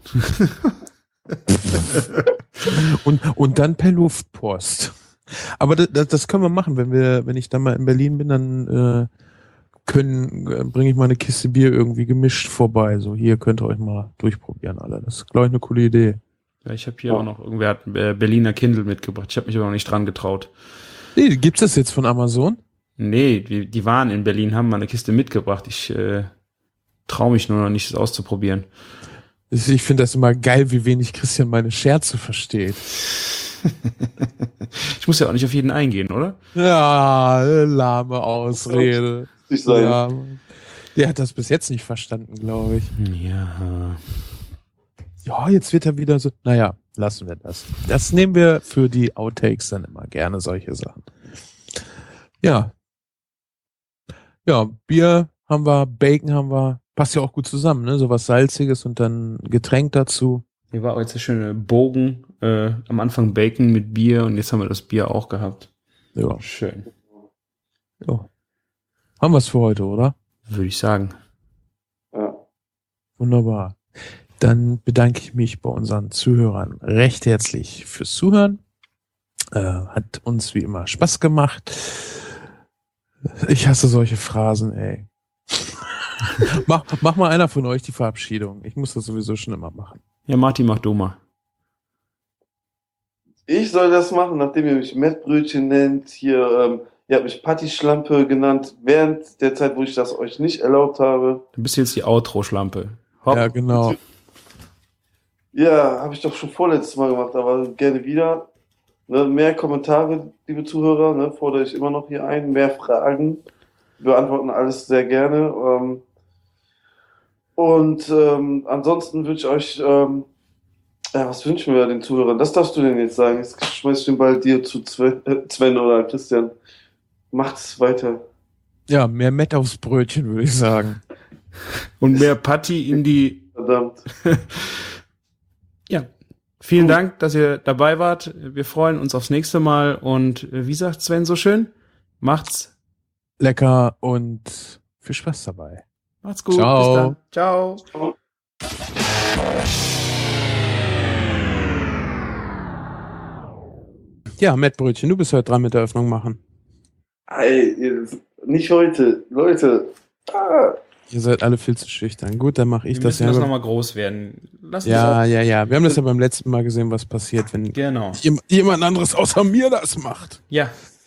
Speaker 1: und, und dann per Luftpost. Aber das, das, das können wir machen, wenn wir, wenn ich dann mal in Berlin bin, dann äh, können, äh, bringe ich mal eine Kiste Bier irgendwie gemischt vorbei. So, hier könnt ihr euch mal durchprobieren, alle. Das ist, glaube ich, eine coole Idee.
Speaker 5: Ja, ich habe hier
Speaker 4: Ja.
Speaker 5: auch noch, irgendwer hat äh, Berliner Kindle mitgebracht. Ich habe mich aber noch nicht dran getraut.
Speaker 1: Nee, gibt's das jetzt von Amazon?
Speaker 5: Nee, die, die waren in Berlin, haben mal eine Kiste mitgebracht. Ich äh, traue mich nur noch nicht, das auszuprobieren.
Speaker 1: Ich finde das immer geil, wie wenig Christian meine Scherze versteht.
Speaker 5: Ich muss ja auch nicht auf jeden eingehen, oder?
Speaker 1: Ja, lahme Ausrede.
Speaker 4: Nicht sein.
Speaker 1: Ja, der hat das bis jetzt nicht verstanden, glaube ich.
Speaker 5: Ja.
Speaker 1: ja, jetzt wird er wieder so, naja, lassen wir das. Das nehmen wir für die Outtakes dann immer gerne, solche Sachen. Ja. Ja, Bier haben wir, Bacon haben wir, passt ja auch gut zusammen, ne? So was Salziges und dann Getränk dazu.
Speaker 2: Hier war auch jetzt der schöne Bogen, äh, am Anfang Bacon mit Bier und jetzt haben wir das Bier auch gehabt.
Speaker 1: Ja.
Speaker 2: Schön.
Speaker 1: Ja. Haben wir es für heute, oder?
Speaker 2: Würde ich sagen.
Speaker 4: Ja.
Speaker 1: Wunderbar. Dann bedanke ich mich bei unseren Zuhörern recht herzlich fürs Zuhören. Äh, hat uns wie immer Spaß gemacht. Ich hasse solche Phrasen, ey. mach, mach mal einer von euch die Verabschiedung. Ich muss das sowieso schon immer machen.
Speaker 2: Ja, Martin, mach du mal.
Speaker 4: Ich soll das machen, nachdem ihr mich Mettbrötchen nennt. Hier, ähm, ihr habt mich Patty-Schlampe genannt, während der Zeit, wo ich das euch nicht erlaubt habe.
Speaker 2: Du bist jetzt die Outro-Schlampe. Hopp.
Speaker 1: Ja, genau.
Speaker 4: Ja, habe ich doch schon vorletztes Mal gemacht, aber gerne wieder. Ne, mehr Kommentare, liebe Zuhörer, ne, fordere ich immer noch hier ein. Mehr Fragen. Wir beantworten alles sehr gerne. Ähm, und ähm, ansonsten wünsche ich euch, ähm, ja, was wünschen wir den Zuhörern? Das darfst du denn jetzt sagen. Jetzt schmeiß ich den Ball dir zu Sven, äh, Sven oder Christian. Macht's weiter.
Speaker 1: Ja, mehr Mett aufs Brötchen, würde ich sagen.
Speaker 2: Und mehr Patty in die...
Speaker 4: Verdammt.
Speaker 2: Ja. Vielen Dank, dass ihr dabei wart. Wir freuen uns aufs nächste Mal. Und äh, wie sagt Sven so schön? Macht's.
Speaker 1: Lecker und viel Spaß dabei.
Speaker 2: Macht's gut.
Speaker 1: Ciao.
Speaker 2: Bis dann. Ciao.
Speaker 1: Ja, Mettbrötchen, du bist heute dran mit der Eröffnung machen.
Speaker 4: Ey, ihr- nicht heute. Leute. Ah.
Speaker 1: Ihr seid alle viel zu schüchtern. Gut, dann mache ich
Speaker 2: Wir
Speaker 1: das
Speaker 2: müssen
Speaker 1: ja.
Speaker 2: das
Speaker 1: beim-
Speaker 2: nochmal groß werden. Lass uns
Speaker 1: ja,
Speaker 2: auch-
Speaker 1: ja, ja. Wir haben das ja beim letzten Mal gesehen, was passiert, wenn
Speaker 2: Genau.
Speaker 1: jem- jemand anderes außer mir das macht.
Speaker 2: Ja.